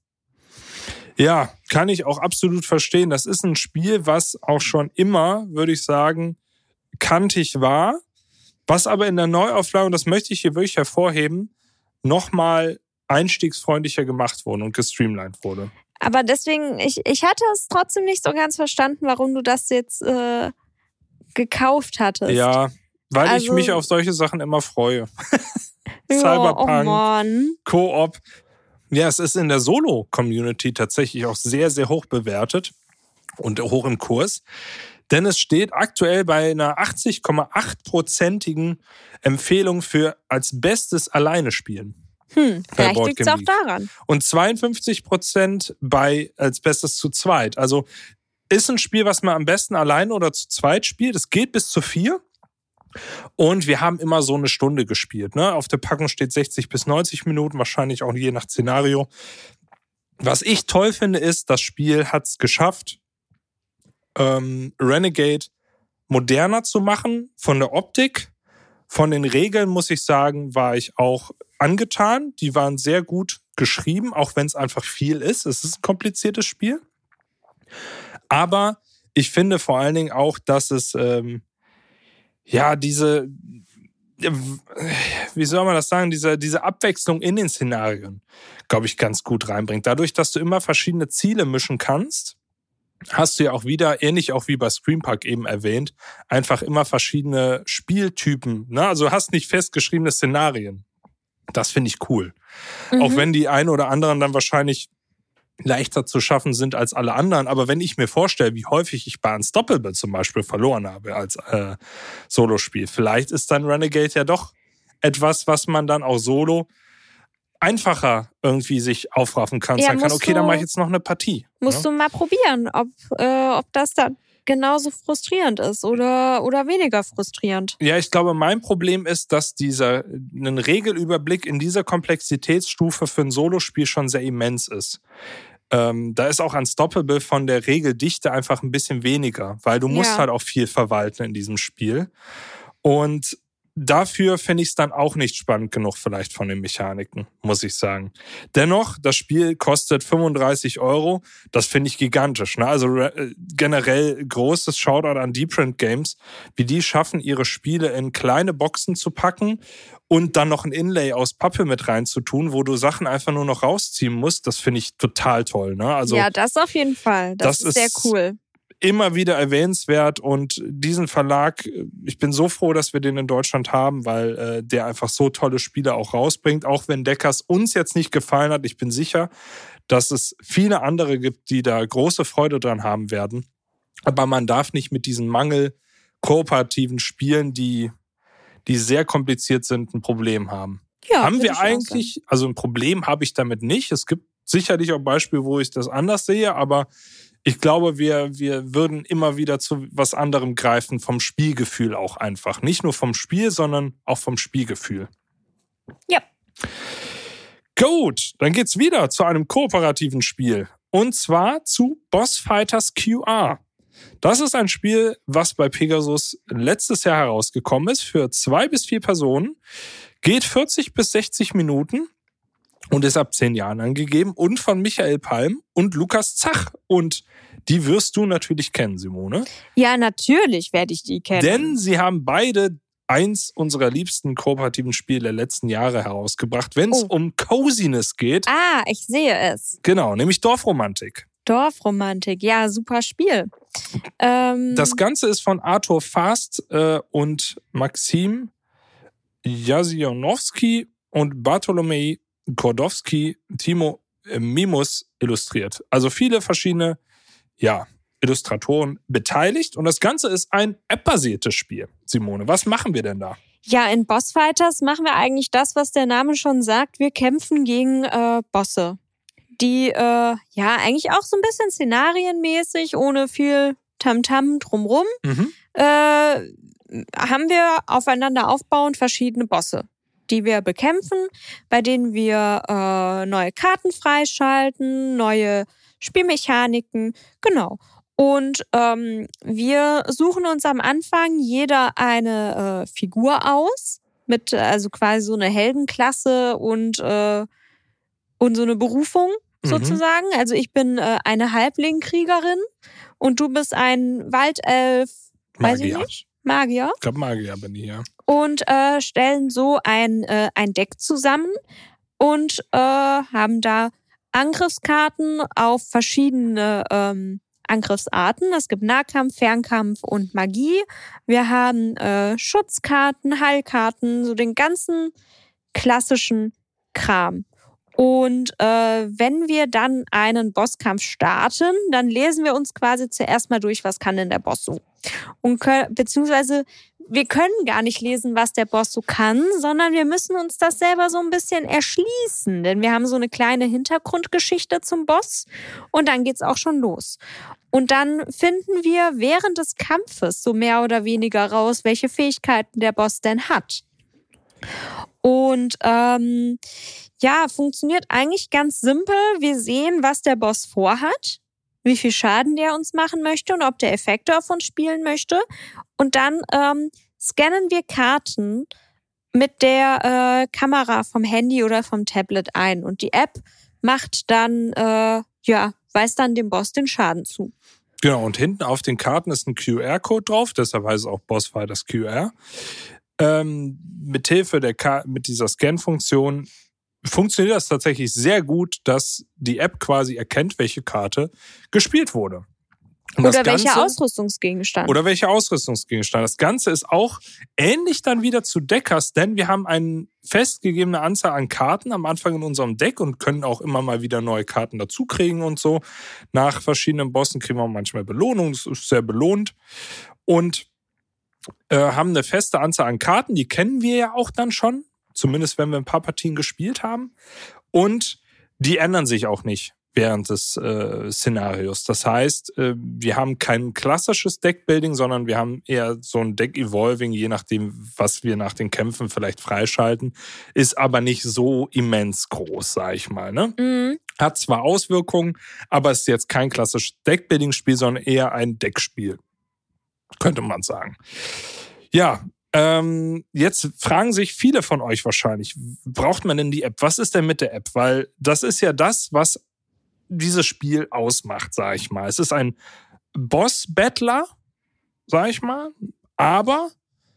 Ja, kann ich auch absolut verstehen. Das ist ein Spiel, was auch schon immer, würde ich sagen, kantig war. Was aber in der Neuauflage, und das möchte ich hier wirklich hervorheben, nochmal einstiegsfreundlicher gemacht wurde und gestreamlined wurde. Aber deswegen, ich, ich hatte es trotzdem nicht so ganz verstanden, warum du das jetzt äh, gekauft hattest. Ja, weil also, ich mich auf solche Sachen immer freue. Cyberpunk, oh Koop. Ja, es ist in der Solo-Community tatsächlich auch sehr, sehr hoch bewertet und hoch im Kurs. Denn es steht aktuell bei einer achtzig Komma acht prozentigen Empfehlung für als bestes Alleine spielen. Hm, vielleicht liegt es auch daran. Und zweiundfünfzig Prozent bei als Bestes zu zweit. Also ist ein Spiel, was man am besten alleine oder zu zweit spielt. Es geht bis zu vier. Und wir haben immer so eine Stunde gespielt. Ne? Auf der Packung steht sechzig bis neunzig Minuten, wahrscheinlich auch je nach Szenario. Was ich toll finde, ist, das Spiel hat es geschafft, ähm, Renegade moderner zu machen, von der Optik. Von den Regeln, muss ich sagen, war ich auch angetan. Die waren sehr gut geschrieben, auch wenn es einfach viel ist. Es ist ein kompliziertes Spiel. Aber ich finde vor allen Dingen auch, dass es ähm, ja diese, wie soll man das sagen, diese, diese Abwechslung in den Szenarien, glaube ich, ganz gut reinbringt. Dadurch, dass du immer verschiedene Ziele mischen kannst, hast du ja auch wieder, ähnlich auch wie bei Scream Park eben erwähnt, einfach immer verschiedene Spieltypen. Ne? Also hast nicht festgeschriebene Szenarien. Das finde ich cool. Mhm. Auch wenn die einen oder anderen dann wahrscheinlich leichter zu schaffen sind als alle anderen. Aber wenn ich mir vorstelle, wie häufig ich bei Unstoppable zum Beispiel verloren habe als äh, Solospiel, vielleicht ist dann Renegade ja doch etwas, was man dann auch solo einfacher irgendwie sich aufraffen kann. Ja, sagen kann, okay, dann mache ich jetzt noch eine Partie. Musst ja? du mal probieren, ob, äh, ob das dann genauso frustrierend ist oder, oder weniger frustrierend. Ja, ich glaube, mein Problem ist, dass dieser ein Regelüberblick in dieser Komplexitätsstufe für ein Solospiel schon sehr immens ist. Ähm, da ist auch Unstoppable von der Regeldichte einfach ein bisschen weniger, weil du musst ja. halt auch viel verwalten in diesem Spiel. Und dafür finde ich es dann auch nicht spannend genug vielleicht von den Mechaniken, muss ich sagen. Dennoch, das Spiel kostet fünfunddreißig Euro. Das finde ich gigantisch. Ne? Also äh, generell großes Shoutout an Deep Print Games, wie die schaffen, ihre Spiele in kleine Boxen zu packen und dann noch ein Inlay aus Pappe mit reinzutun, wo du Sachen einfach nur noch rausziehen musst. Das finde ich total toll. Ne? Also, ja, das auf jeden Fall. Das, das ist sehr cool. Immer wieder erwähnenswert und diesen Verlag, ich bin so froh, dass wir den in Deutschland haben, weil äh, der einfach so tolle Spiele auch rausbringt, auch wenn Deckers uns jetzt nicht gefallen hat. Ich bin sicher, dass es viele andere gibt, die da große Freude dran haben werden. Aber man darf nicht mit diesen Mangel kooperativen Spielen, die, die sehr kompliziert sind, ein Problem haben. Ja, haben wir eigentlich, also ein Problem habe ich damit nicht. Es gibt sicherlich auch Beispiele, wo ich das anders sehe, aber ich glaube, wir, wir würden immer wieder zu was anderem greifen, vom Spielgefühl auch einfach. Nicht nur vom Spiel, sondern auch vom Spielgefühl. Ja. Gut, dann geht's wieder zu einem kooperativen Spiel. Und zwar zu Boss Fighters Q R. Das ist ein Spiel, was bei Pegasus letztes Jahr herausgekommen ist, für zwei bis vier Personen. Geht vierzig bis sechzig Minuten. Und ist ab zehn Jahren angegeben und von Michael Palm und Lukas Zach. Und die wirst du natürlich kennen, Simone. Ja, natürlich werde ich die kennen. Denn sie haben beide eins unserer liebsten kooperativen Spiele der letzten Jahre herausgebracht, wenn es oh. um Coziness geht. Ah, ich sehe es. Genau, nämlich Dorfromantik. Dorfromantik, ja, super Spiel. Ähm das Ganze ist von Arthur Fast äh, und Maxim Jasionowski und Bartolomej Kordowski, Timo Mimus illustriert. Also viele verschiedene ja, Illustratoren beteiligt. Und das Ganze ist ein App-basiertes Spiel. Simone, was machen wir denn da? Ja, in Boss Fighters machen wir eigentlich das, was der Name schon sagt. Wir kämpfen gegen äh, Bosse, die äh, ja eigentlich auch so ein bisschen szenarienmäßig, ohne viel Tamtam drumrum, mhm. äh, haben wir aufeinander aufbauend verschiedene Bosse, die wir bekämpfen, bei denen wir äh, neue Karten freischalten, neue Spielmechaniken, genau. Und ähm, wir suchen uns am Anfang jeder eine äh, Figur aus, mit also quasi so eine Heldenklasse und, äh, und so eine Berufung sozusagen. Mhm. Also ich bin äh, eine Halblingkriegerin und du bist ein Waldelf, weiß ich nicht, Magier. Ich glaube Magier bin ich, ja. Und äh, stellen so ein, äh, ein Deck zusammen und äh, haben da Angriffskarten auf verschiedene ähm, Angriffsarten. Es gibt Nahkampf, Fernkampf und Magie. Wir haben äh, Schutzkarten, Heilkarten, so den ganzen klassischen Kram. Und äh, wenn wir dann einen Bosskampf starten, dann lesen wir uns quasi zuerst mal durch, was kann denn der Boss so. Und können, beziehungsweise wir können gar nicht lesen, was der Boss so kann, sondern wir müssen uns das selber so ein bisschen erschließen. Denn wir haben so eine kleine Hintergrundgeschichte zum Boss und dann geht's auch schon los. Und dann finden wir während des Kampfes so mehr oder weniger raus, welche Fähigkeiten der Boss denn hat. Und ähm, ja, funktioniert eigentlich ganz simpel. Wir sehen, was der Boss vorhat, wie viel Schaden der uns machen möchte und ob der Effekte auf uns spielen möchte. Und dann ähm, scannen wir Karten mit der äh, Kamera vom Handy oder vom Tablet ein. Und die App macht dann, äh, ja, weist dann dem Boss den Schaden zu. Genau, und hinten auf den Karten ist ein Q R-Code drauf, deshalb heißt es auch Bossfighters Q R. Ähm, mithilfe der Ka- mit dieser Scan-Funktion funktioniert das tatsächlich sehr gut, dass die App quasi erkennt, welche Karte gespielt wurde. Und oder das Ganze, welcher Ausrüstungsgegenstand. Oder welcher Ausrüstungsgegenstand. Das Ganze ist auch ähnlich dann wieder zu Deckers, denn wir haben eine festgegebene Anzahl an Karten am Anfang in unserem Deck und können auch immer mal wieder neue Karten dazu kriegen und so. Nach verschiedenen Bossen kriegen wir manchmal Belohnung, das ist sehr belohnt. Und äh, haben eine feste Anzahl an Karten, die kennen wir ja auch dann schon, zumindest wenn wir ein paar Partien gespielt haben. Und die ändern sich auch nicht während des äh, Szenarios. Das heißt, äh, wir haben kein klassisches Deckbuilding, sondern wir haben eher so ein Deck-Evolving, je nachdem, was wir nach den Kämpfen vielleicht freischalten. Ist aber nicht so immens groß, sag ich mal. Ne? Mhm. Hat zwar Auswirkungen, aber ist jetzt kein klassisches Deckbuilding-Spiel, sondern eher ein Deckspiel. Könnte man sagen. Ja, ähm, jetzt fragen sich viele von euch wahrscheinlich, braucht man denn die App? Was ist denn mit der App? Weil das ist ja das, was dieses Spiel ausmacht, sag ich mal. Es ist ein Boss-Battler, sag ich mal, aber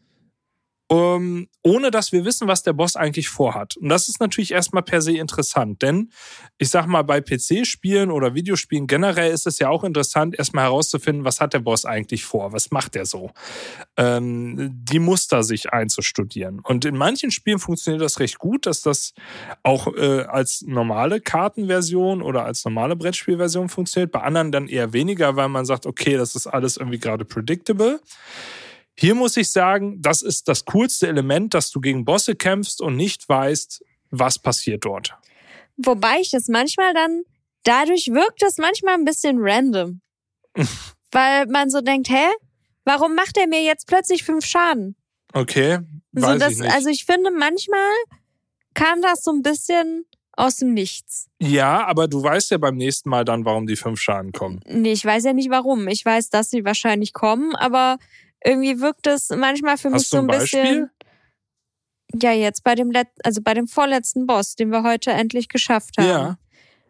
ähm, ohne dass wir wissen, was der Boss eigentlich vorhat. Und das ist natürlich erstmal per se interessant, denn ich sag mal, bei P C-Spielen oder Videospielen generell ist es ja auch interessant, erstmal herauszufinden, was hat der Boss eigentlich vor, was macht er so, ähm, die Muster sich einzustudieren. Und in manchen Spielen funktioniert das recht gut, dass das auch äh, als normale Kartenversion oder als normale Brettspielversion funktioniert, bei anderen dann eher weniger, weil man sagt, okay, das ist alles irgendwie gerade predictable. Hier muss ich sagen, das ist das coolste Element, dass du gegen Bosse kämpfst und nicht weißt, was passiert dort. Wobei ich das manchmal dann, dadurch wirkt das manchmal ein bisschen random. Weil man so denkt, hä, warum macht er mir jetzt plötzlich fünf Schaden? Okay, weiß so, das, ich nicht. Also ich finde, manchmal kam das so ein bisschen aus dem Nichts. Ja, aber du weißt ja beim nächsten Mal dann, warum die fünf Schaden kommen. Nee, ich weiß ja nicht warum. Ich weiß, dass sie wahrscheinlich kommen, aber irgendwie wirkt es manchmal für Hast mich so ein du ein Beispiel? bisschen. Ja, jetzt bei dem Let- also bei dem vorletzten Boss, den wir heute endlich geschafft haben. Ja.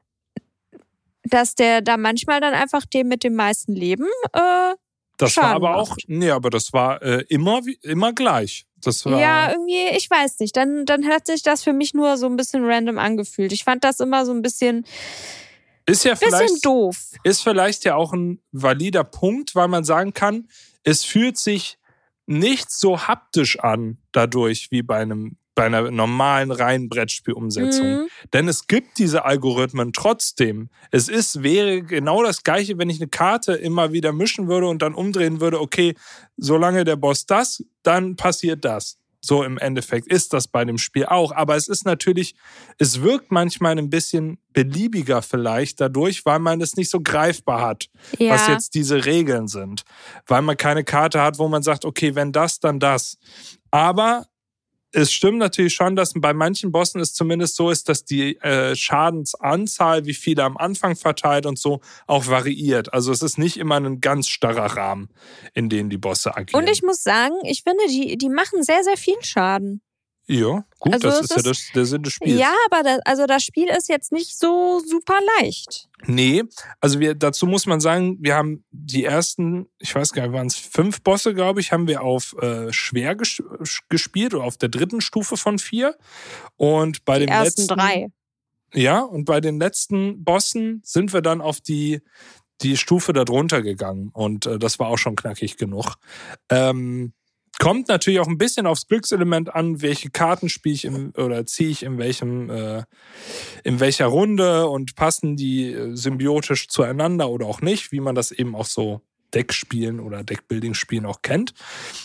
Dass der da manchmal dann einfach dem mit dem meisten Leben äh, Das Schaden war aber macht. auch, nee, aber das war äh, immer, wie- immer gleich. Das war, Ja, irgendwie, ich weiß nicht. Dann, dann hat sich das für mich nur so ein bisschen random angefühlt. Ich fand das immer so ein bisschen, ist ja bisschen vielleicht, doof. ist vielleicht ja auch ein valider Punkt, weil man sagen kann, es fühlt sich nicht so haptisch an dadurch wie bei einem bei einer normalen reinen Brettspielumsetzung. Mhm. Denn es gibt diese Algorithmen trotzdem. Es ist, wäre genau das Gleiche, wenn ich eine Karte immer wieder mischen würde und dann umdrehen würde, okay, solange der Boss das, dann passiert das. So im Endeffekt ist das bei dem Spiel auch. Aber es ist natürlich, es wirkt manchmal ein bisschen beliebiger vielleicht dadurch, weil man es nicht so greifbar hat, Ja. was jetzt diese Regeln sind. Weil man keine Karte hat, wo man sagt, okay, wenn das, dann das. Aber es stimmt natürlich schon, dass bei manchen Bossen es zumindest so ist, dass die äh, Schadensanzahl, wie viele am Anfang verteilt und so, auch variiert. Also es ist nicht immer ein ganz starrer Rahmen, in dem die Bosse agieren. Und ich muss sagen, ich finde, die, die machen sehr, sehr viel Schaden. Ja, gut, Also das es ist ja ist- das, der Sinn des Spiels. Ja, aber das, also das Spiel ist jetzt nicht so super leicht. Nee, also wir, dazu muss man sagen, wir haben die ersten, ich weiß gar nicht, waren es fünf Bosse, glaube ich, haben wir auf äh, schwer ges gespielt oder auf der dritten Stufe von vier. Und bei Die den ersten letzten drei. Ja, und bei den letzten Bossen sind wir dann auf die, die Stufe darunter gegangen. Und äh, das war auch schon knackig genug. Ähm, kommt natürlich auch ein bisschen aufs Glückselement an, welche Karten spiele ich im, oder ziehe ich in welchem, äh, in welcher Runde und passen die äh, symbiotisch zueinander oder auch nicht, wie man das eben auch so Deckspielen oder Deckbuilding-Spielen auch kennt.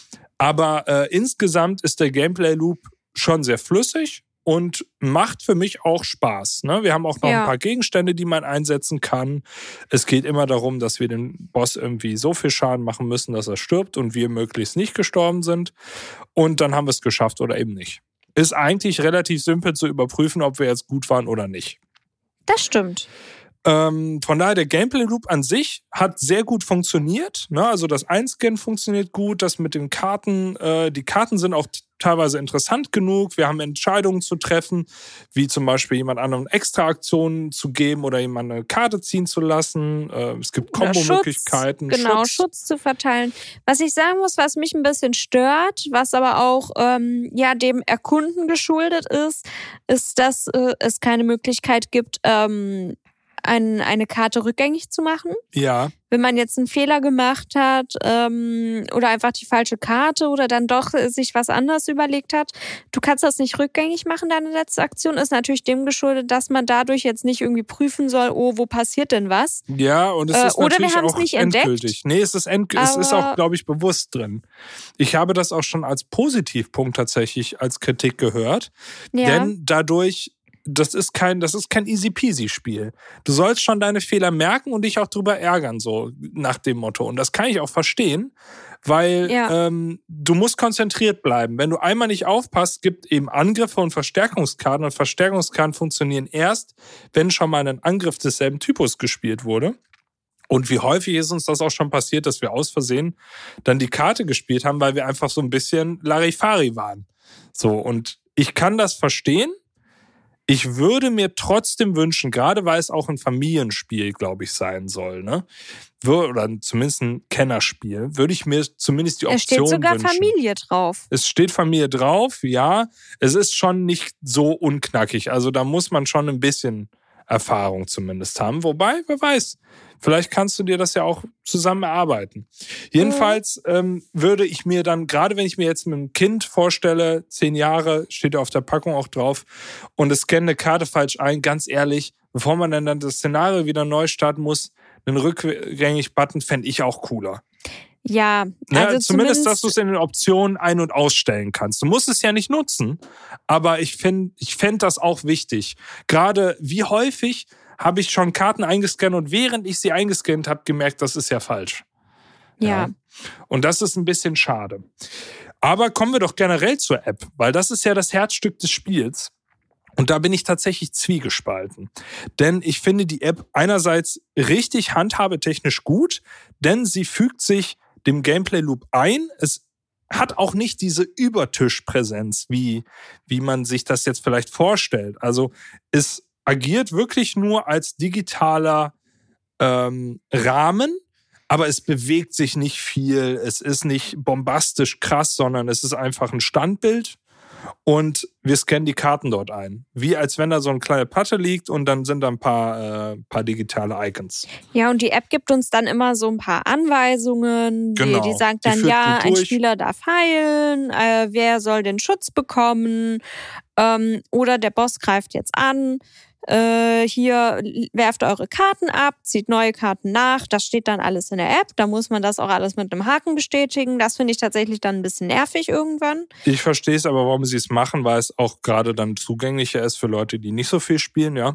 Aber äh, insgesamt ist der Gameplay-Loop schon sehr flüssig und macht für mich auch Spaß. Ne? Wir haben auch noch ja. ein paar Gegenstände, die man einsetzen kann. Es geht immer darum, dass wir den Boss irgendwie so viel Schaden machen müssen, dass er stirbt und wir möglichst nicht gestorben sind. Und dann haben wir es geschafft oder eben nicht. Ist eigentlich relativ simpel zu überprüfen, ob wir jetzt gut waren oder nicht. Das stimmt. Ähm, von daher, der Gameplay-Loop an sich hat sehr gut funktioniert. Ne? Also das Einscannen funktioniert gut, das mit den Karten, äh, die Karten sind auch teilweise interessant genug. Wir haben Entscheidungen zu treffen, wie zum Beispiel jemand anderen Extra-Aktionen zu geben oder jemand eine Karte ziehen zu lassen. Äh, es gibt Kombo-Möglichkeiten. Genau, Schutz. Schutz zu verteilen. Was ich sagen muss, was mich ein bisschen stört, was aber auch ähm, ja dem Erkunden geschuldet ist, ist, dass äh, es keine Möglichkeit gibt, ähm, Ein, eine Karte rückgängig zu machen. Ja. Wenn man jetzt einen Fehler gemacht hat ähm, oder einfach die falsche Karte oder dann doch sich was anderes überlegt hat, du kannst das nicht rückgängig machen, deine letzte Aktion ist natürlich dem geschuldet, dass man dadurch jetzt nicht irgendwie prüfen soll, oh, wo passiert denn was? Ja, und es ist äh, oder natürlich wir auch nicht endgültig. Entdeckt, nee, es ist, end, es ist auch, glaube ich, bewusst drin. Ich habe das auch schon als Positivpunkt tatsächlich als Kritik gehört, ja. denn dadurch Das ist kein, das ist kein Easy-Peasy-Spiel. Du sollst schon deine Fehler merken und dich auch drüber ärgern, so nach dem Motto. Und das kann ich auch verstehen, weil ja. ähm, du musst konzentriert bleiben. Wenn du einmal nicht aufpasst, gibt eben Angriffe und Verstärkungskarten. Und Verstärkungskarten funktionieren erst, wenn schon mal ein Angriff desselben Typus gespielt wurde. Und wie häufig ist uns das auch schon passiert, dass wir aus Versehen dann die Karte gespielt haben, weil wir einfach so ein bisschen Larifari waren. So, und ich kann das verstehen. Ich würde mir trotzdem wünschen, gerade weil es auch ein Familienspiel, glaube ich, sein soll, ne? Oder zumindest ein Kennerspiel, würde ich mir zumindest die Option wünschen. Es steht sogar wünschen. Familie drauf. Es steht Familie drauf, ja. Es ist schon nicht so unknackig. Also da muss man schon ein bisschen Erfahrung zumindest haben. Wobei, wer weiß, vielleicht kannst du dir das ja auch zusammen erarbeiten. Jedenfalls ähm, würde ich mir dann, gerade wenn ich mir jetzt mit einem Kind vorstelle, zehn Jahre, steht ja auf der Packung auch drauf, und es scannt eine Karte falsch ein, ganz ehrlich, bevor man dann das Szenario wieder neu starten muss, einen Rückgängig-Button fände ich auch cooler. Ja, also ja, zumindest, zumindest, dass du es in den Optionen ein- und ausstellen kannst. Du musst es ja nicht nutzen, aber ich finde ich fänd das auch wichtig. Gerade wie häufig habe ich schon Karten eingescannt und während ich sie eingescannt habe, gemerkt, das ist ja falsch. Ja. ja. Und das ist ein bisschen schade. Aber kommen wir doch generell zur App, weil das ist ja das Herzstück des Spiels. Und da bin ich tatsächlich zwiegespalten. Denn ich finde die App einerseits richtig handhabetechnisch gut, denn sie fügt sich dem Gameplay-Loop ein. Es hat auch nicht diese Übertischpräsenz, wie, wie man sich das jetzt vielleicht vorstellt. Also es agiert wirklich nur als digitaler ähm, Rahmen, aber es bewegt sich nicht viel. Es ist nicht bombastisch krass, sondern es ist einfach ein Standbild. Und wir scannen die Karten dort ein. Wie als wenn da so eine kleine Platte liegt und dann sind da ein paar, äh, paar digitale Icons. Ja, und die App gibt uns dann immer so ein paar Anweisungen. Genau. Die, die sagt dann, die ja, ein durch. Spieler darf heilen, äh, wer soll den Schutz bekommen, ähm, oder der Boss greift jetzt an. Äh, hier werft eure Karten ab, zieht neue Karten nach. Das steht dann alles in der App. Da muss man das auch alles mit einem Haken bestätigen. Das finde ich tatsächlich dann ein bisschen nervig irgendwann. Ich verstehe es aber, warum sie es machen, weil es auch gerade dann zugänglicher ist für Leute, die nicht so viel spielen, ja.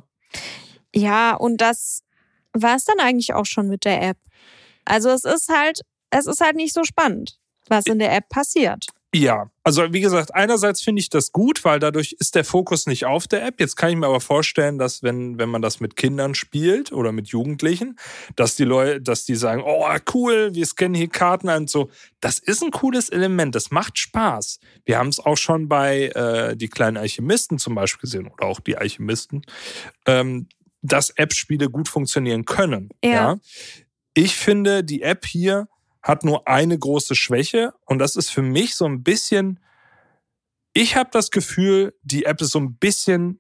Ja, und das war es dann eigentlich auch schon mit der App. Also es ist halt, es ist halt nicht so spannend, was in der App passiert. Ja, also wie gesagt, einerseits finde ich das gut, weil dadurch ist der Fokus nicht auf der App. Jetzt kann ich mir aber vorstellen, dass wenn wenn man das mit Kindern spielt oder mit Jugendlichen, dass die Leute, dass die sagen, oh cool, wir scannen hier Karten ein und so. Das ist ein cooles Element, das macht Spaß. Wir haben es auch schon bei äh, die kleinen Alchemisten zum Beispiel gesehen oder auch die Alchemisten, ähm, dass App-Spiele gut funktionieren können. Ja. ja. Ich finde, die App hier hat nur eine große Schwäche und das ist für mich so ein bisschen, ich habe das Gefühl, die App ist so ein bisschen,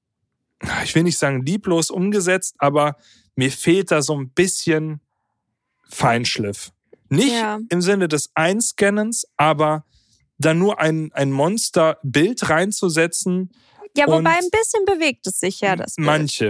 ich will nicht sagen lieblos umgesetzt, aber mir fehlt da so ein bisschen Feinschliff. Nicht ja. im Sinne des Einscannens, aber da nur ein, ein Monsterbild reinzusetzen. Ja, wobei ein bisschen bewegt es sich ja, das Bild. Manche.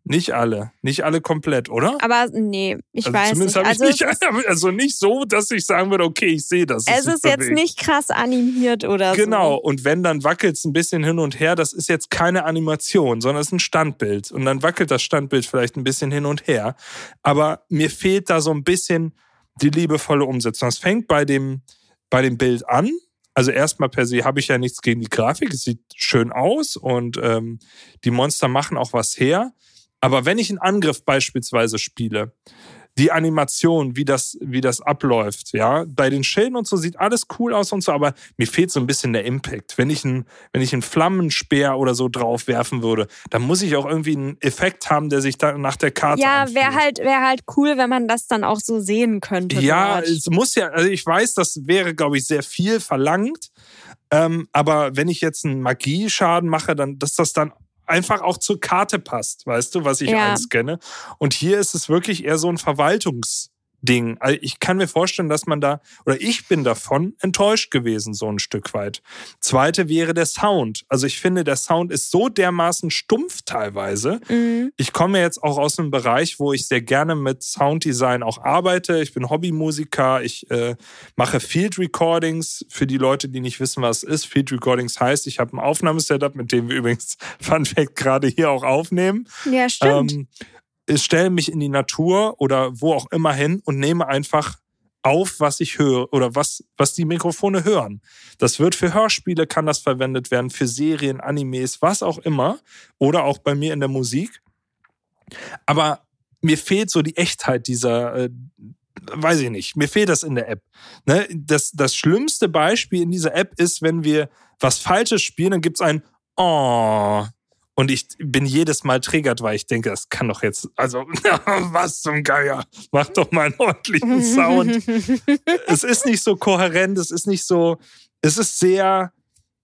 Nicht alle. Nicht alle komplett, oder? Aber nee, ich also weiß zumindest nicht. Also, ich nicht also nicht so, dass ich sagen würde, okay, ich sehe das. Es ist jetzt nicht krass animiert oder genau. so. Genau, und wenn, dann wackelt es ein bisschen hin und her. Das ist jetzt keine Animation, sondern es ist ein Standbild. Und dann wackelt das Standbild vielleicht ein bisschen hin und her. Aber mir fehlt da so ein bisschen die liebevolle Umsetzung. Es fängt bei dem, bei dem Bild an. Also erstmal per se habe ich ja nichts gegen die Grafik. Es sieht schön aus und ähm, die Monster machen auch was her. Aber wenn ich einen Angriff beispielsweise spiele, die Animation, wie das, wie das abläuft, ja, bei den Schilden und so sieht alles cool aus und so, aber mir fehlt so ein bisschen der Impact. Wenn ich einen, wenn ich einen Flammenspeer oder so drauf werfen würde, dann muss ich auch irgendwie einen Effekt haben, der sich dann nach der Karte Ja, anfühlt. wäre halt, wäre halt cool, wenn man das dann auch so sehen könnte. Ja, dort. es muss ja, also ich weiß, das wäre, glaube ich, sehr viel verlangt, ähm, aber wenn ich jetzt einen Magieschaden mache, dann, dass das dann einfach auch zur Karte passt, weißt du, was ich ja. einscanne. Und hier ist es wirklich eher so ein Verwaltungsding. Also ich kann mir vorstellen, dass man da, oder ich bin davon enttäuscht gewesen, so ein Stück weit. Zweite wäre der Sound. Also ich finde, der Sound ist so dermaßen stumpf teilweise. Mhm. Ich komme jetzt auch aus einem Bereich, wo ich sehr gerne mit Sounddesign auch arbeite. Ich bin Hobbymusiker, ich äh, mache Field Recordings. Für die Leute, die nicht wissen, was es ist, Field Recordings heißt, ich habe ein Aufnahmesetup, mit dem wir übrigens Fun Fact gerade hier auch aufnehmen. Ja, stimmt. Ähm, ich stelle mich in die Natur oder wo auch immer hin und nehme einfach auf, was ich höre oder was, was die Mikrofone hören. Das wird für Hörspiele, kann das verwendet werden, für Serien, Animes, was auch immer. Oder auch bei mir in der Musik. Aber mir fehlt so die Echtheit dieser, äh, weiß ich nicht, mir fehlt das in der App. Ne? Das, das schlimmste Beispiel in dieser App ist, wenn wir was Falsches spielen, dann gibt es ein Oh. Und ich bin jedes Mal triggert, weil ich denke, das kann doch jetzt, also was zum Geier, mach doch mal einen ordentlichen Sound. Es ist nicht so kohärent, es ist nicht so, es ist sehr,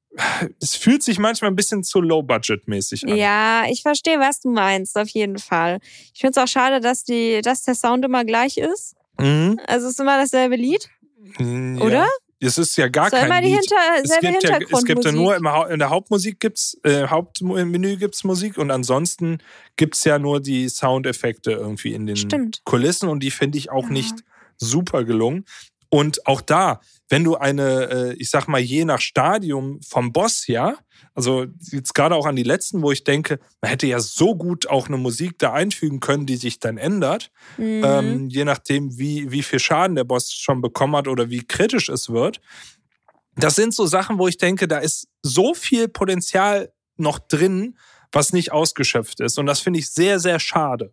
es fühlt sich manchmal ein bisschen zu low-budget-mäßig an. Ja, ich verstehe, was du meinst, auf jeden Fall. Ich finde es auch schade, dass, die, dass der Sound immer gleich ist. Mhm. Also es ist immer dasselbe Lied, ja. Oder? Es ist ja gar so kein immer die Lied. Hinter, es, gibt ja, es gibt ja nur im, in der Hauptmusik gibt's, äh, Hauptmenü gibt's Musik und ansonsten gibt's ja nur die Soundeffekte irgendwie in den Stimmt. Kulissen und die finde ich auch ja. nicht super gelungen. Und auch da, wenn du eine, äh, ich sag mal, je nach Stadium vom Boss, ja, also jetzt gerade auch an die letzten, wo ich denke, man hätte ja so gut auch eine Musik da einfügen können, die sich dann ändert, mhm. ähm, je nachdem, wie, wie viel Schaden der Boss schon bekommen hat oder wie kritisch es wird. Das sind so Sachen, wo ich denke, da ist so viel Potenzial noch drin, was nicht ausgeschöpft ist. Und das finde ich sehr, sehr schade.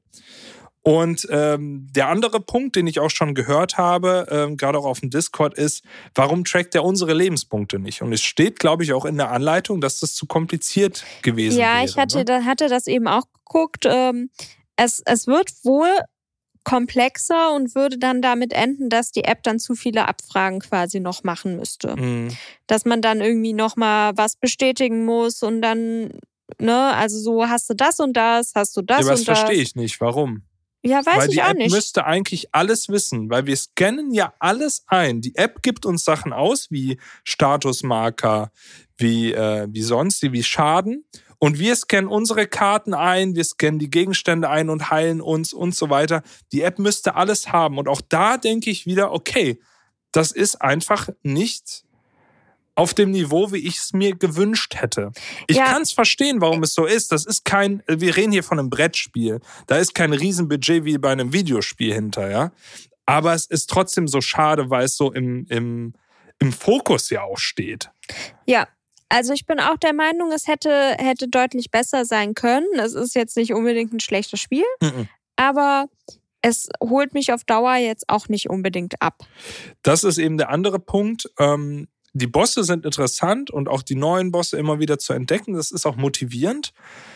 Und ähm, der andere Punkt, den ich auch schon gehört habe, ähm, gerade auch auf dem Discord, ist, warum trackt er unsere Lebenspunkte nicht? Und es steht, glaube ich, auch in der Anleitung, dass das zu kompliziert gewesen ja, wäre. Ja, ich hatte, ne? da, hatte das eben auch geguckt. Ähm, es, es wird wohl komplexer und würde dann damit enden, dass die App dann zu viele Abfragen quasi noch machen müsste. Mhm. Dass man dann irgendwie nochmal was bestätigen muss und dann, ne, also so hast du das und das, hast du das ja, aber und das. Das verstehe ich nicht. Warum? Ja, weiß weil ich die auch App nicht. müsste eigentlich alles wissen, weil wir scannen ja alles ein. Die App gibt uns Sachen aus, wie Statusmarker, wie, äh, wie sonst, wie Schaden. Und wir scannen unsere Karten ein, wir scannen die Gegenstände ein und heilen uns und so weiter. Die App müsste alles haben. Und auch da denke ich wieder, okay, das ist einfach nicht auf dem Niveau, wie ich es mir gewünscht hätte. Ich ja. kann es verstehen, warum es so ist. Das ist kein, wir reden hier von einem Brettspiel. Da ist kein Riesenbudget wie bei einem Videospiel hinter, ja. Aber es ist trotzdem so schade, weil es so im, im, im Fokus ja auch steht. Ja, also ich bin auch der Meinung, es hätte, hätte deutlich besser sein können. Es ist jetzt nicht unbedingt ein schlechtes Spiel, mhm. aber es holt mich auf Dauer jetzt auch nicht unbedingt ab. Das ist eben der andere Punkt. Ähm, Die Bosse sind interessant und auch die neuen Bosse immer wieder zu entdecken. Das ist auch motivierend.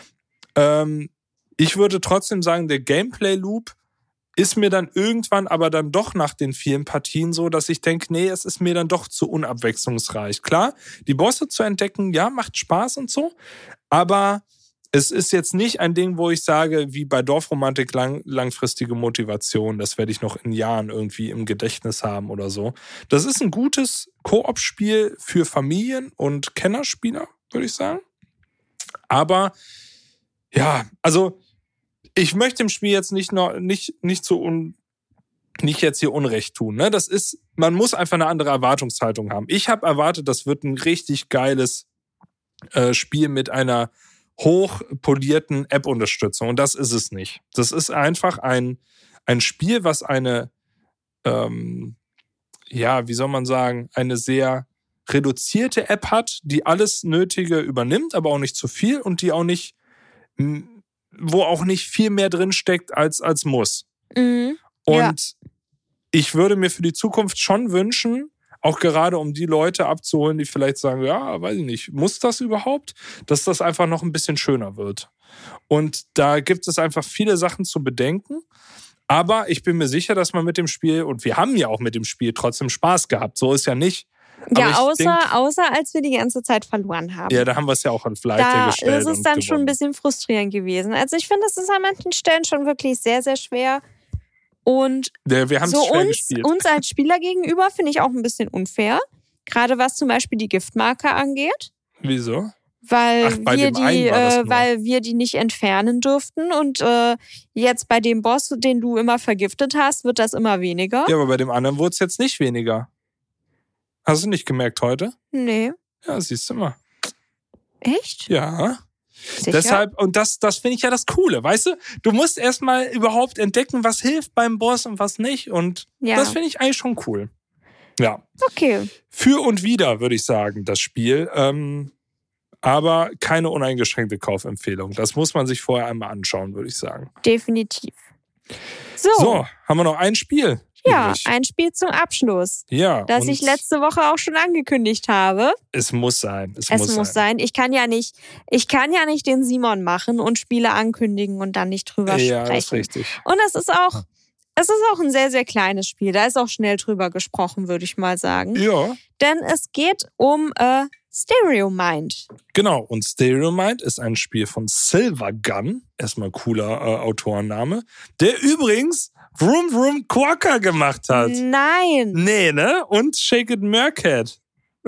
Ähm, ich würde trotzdem sagen, der Gameplay-Loop ist mir dann irgendwann aber dann doch nach den vielen Partien so, dass ich denke, nee, es ist mir dann doch zu unabwechslungsreich. Klar, die Bosse zu entdecken, ja, macht Spaß und so, aber es ist jetzt nicht ein Ding, wo ich sage, wie bei Dorfromantik lang, langfristige Motivation, das werde ich noch in Jahren irgendwie im Gedächtnis haben oder so. Das ist ein gutes Koop-Spiel für Familien und Kennerspieler, würde ich sagen. Aber ja, also ich möchte dem Spiel jetzt nicht noch, nicht, nicht so un, nicht jetzt hier Unrecht tun. Ne? Das ist, man muss einfach eine andere Erwartungshaltung haben. Ich habe erwartet, das wird ein richtig geiles äh, Spiel mit einer hochpolierten App-Unterstützung. Und das ist es nicht. Das ist einfach ein, ein Spiel, was eine, ähm, ja, wie soll man sagen, eine sehr reduzierte App hat, die alles Nötige übernimmt, aber auch nicht zu viel und die auch nicht, wo auch nicht viel mehr drin steckt als, als muss. Mhm. Und ja. ich würde mir für die Zukunft schon wünschen, auch gerade um die Leute abzuholen, die vielleicht sagen, ja, weiß ich nicht, muss das überhaupt? Dass das einfach noch ein bisschen schöner wird. Und da gibt es einfach viele Sachen zu bedenken. Aber ich bin mir sicher, dass man mit dem Spiel, und wir haben ja auch mit dem Spiel trotzdem Spaß gehabt, so ist ja nicht. Ja, außer, denk, außer als wir die ganze Zeit verloren haben. Ja, da haben wir es ja auch an Fleisch gestellt. Da ist es dann gewonnen. Schon ein bisschen frustrierend gewesen. Also ich finde, es ist an manchen Stellen schon wirklich sehr, sehr schwer. Und ja, wir haben so es schwer uns, gespielt. uns als Spieler gegenüber finde ich auch ein bisschen unfair. Gerade was zum Beispiel die Giftmarke angeht. Wieso? Weil, Ach, bei wir dem die, einen war das äh, nur. weil wir die nicht entfernen durften. Und äh, jetzt bei dem Boss, den du immer vergiftet hast, wird das immer weniger. Ja, aber bei dem anderen wurde es jetzt nicht weniger. Hast du nicht gemerkt heute? Nee. Ja, siehst du mal. Echt? Ja. Sicher? Deshalb, und das, das finde ich ja das Coole, weißt du? Du musst erstmal überhaupt entdecken, was hilft beim Boss und was nicht. Und ja. das finde ich eigentlich schon cool. Ja. Okay. Für und wieder, würde ich sagen, das Spiel. Ähm, aber keine uneingeschränkte Kaufempfehlung. Das muss man sich vorher einmal anschauen, würde ich sagen. Definitiv. So. So, haben wir noch ein Spiel? Ja, übrig. ein Spiel zum Abschluss. Ja. Das ich letzte Woche auch schon angekündigt habe. Es muss sein. Es, es muss, muss sein. sein. Ich kann ja nicht, ich kann ja nicht den Simon machen und Spiele ankündigen und dann nicht drüber ja, sprechen. Ja, ist richtig. Und es ist auch, es ist auch ein sehr, sehr kleines Spiel. Da ist auch schnell drüber gesprochen, würde ich mal sagen. Ja. Denn es geht um äh, Stereo Mind. Genau, und Stereo Mind ist ein Spiel von Silvergun, erstmal cooler äh, Autorenname, der übrigens Vroom Vroom Quokka gemacht hat. Nein. Nee, ne? Und Shake It Meerkat.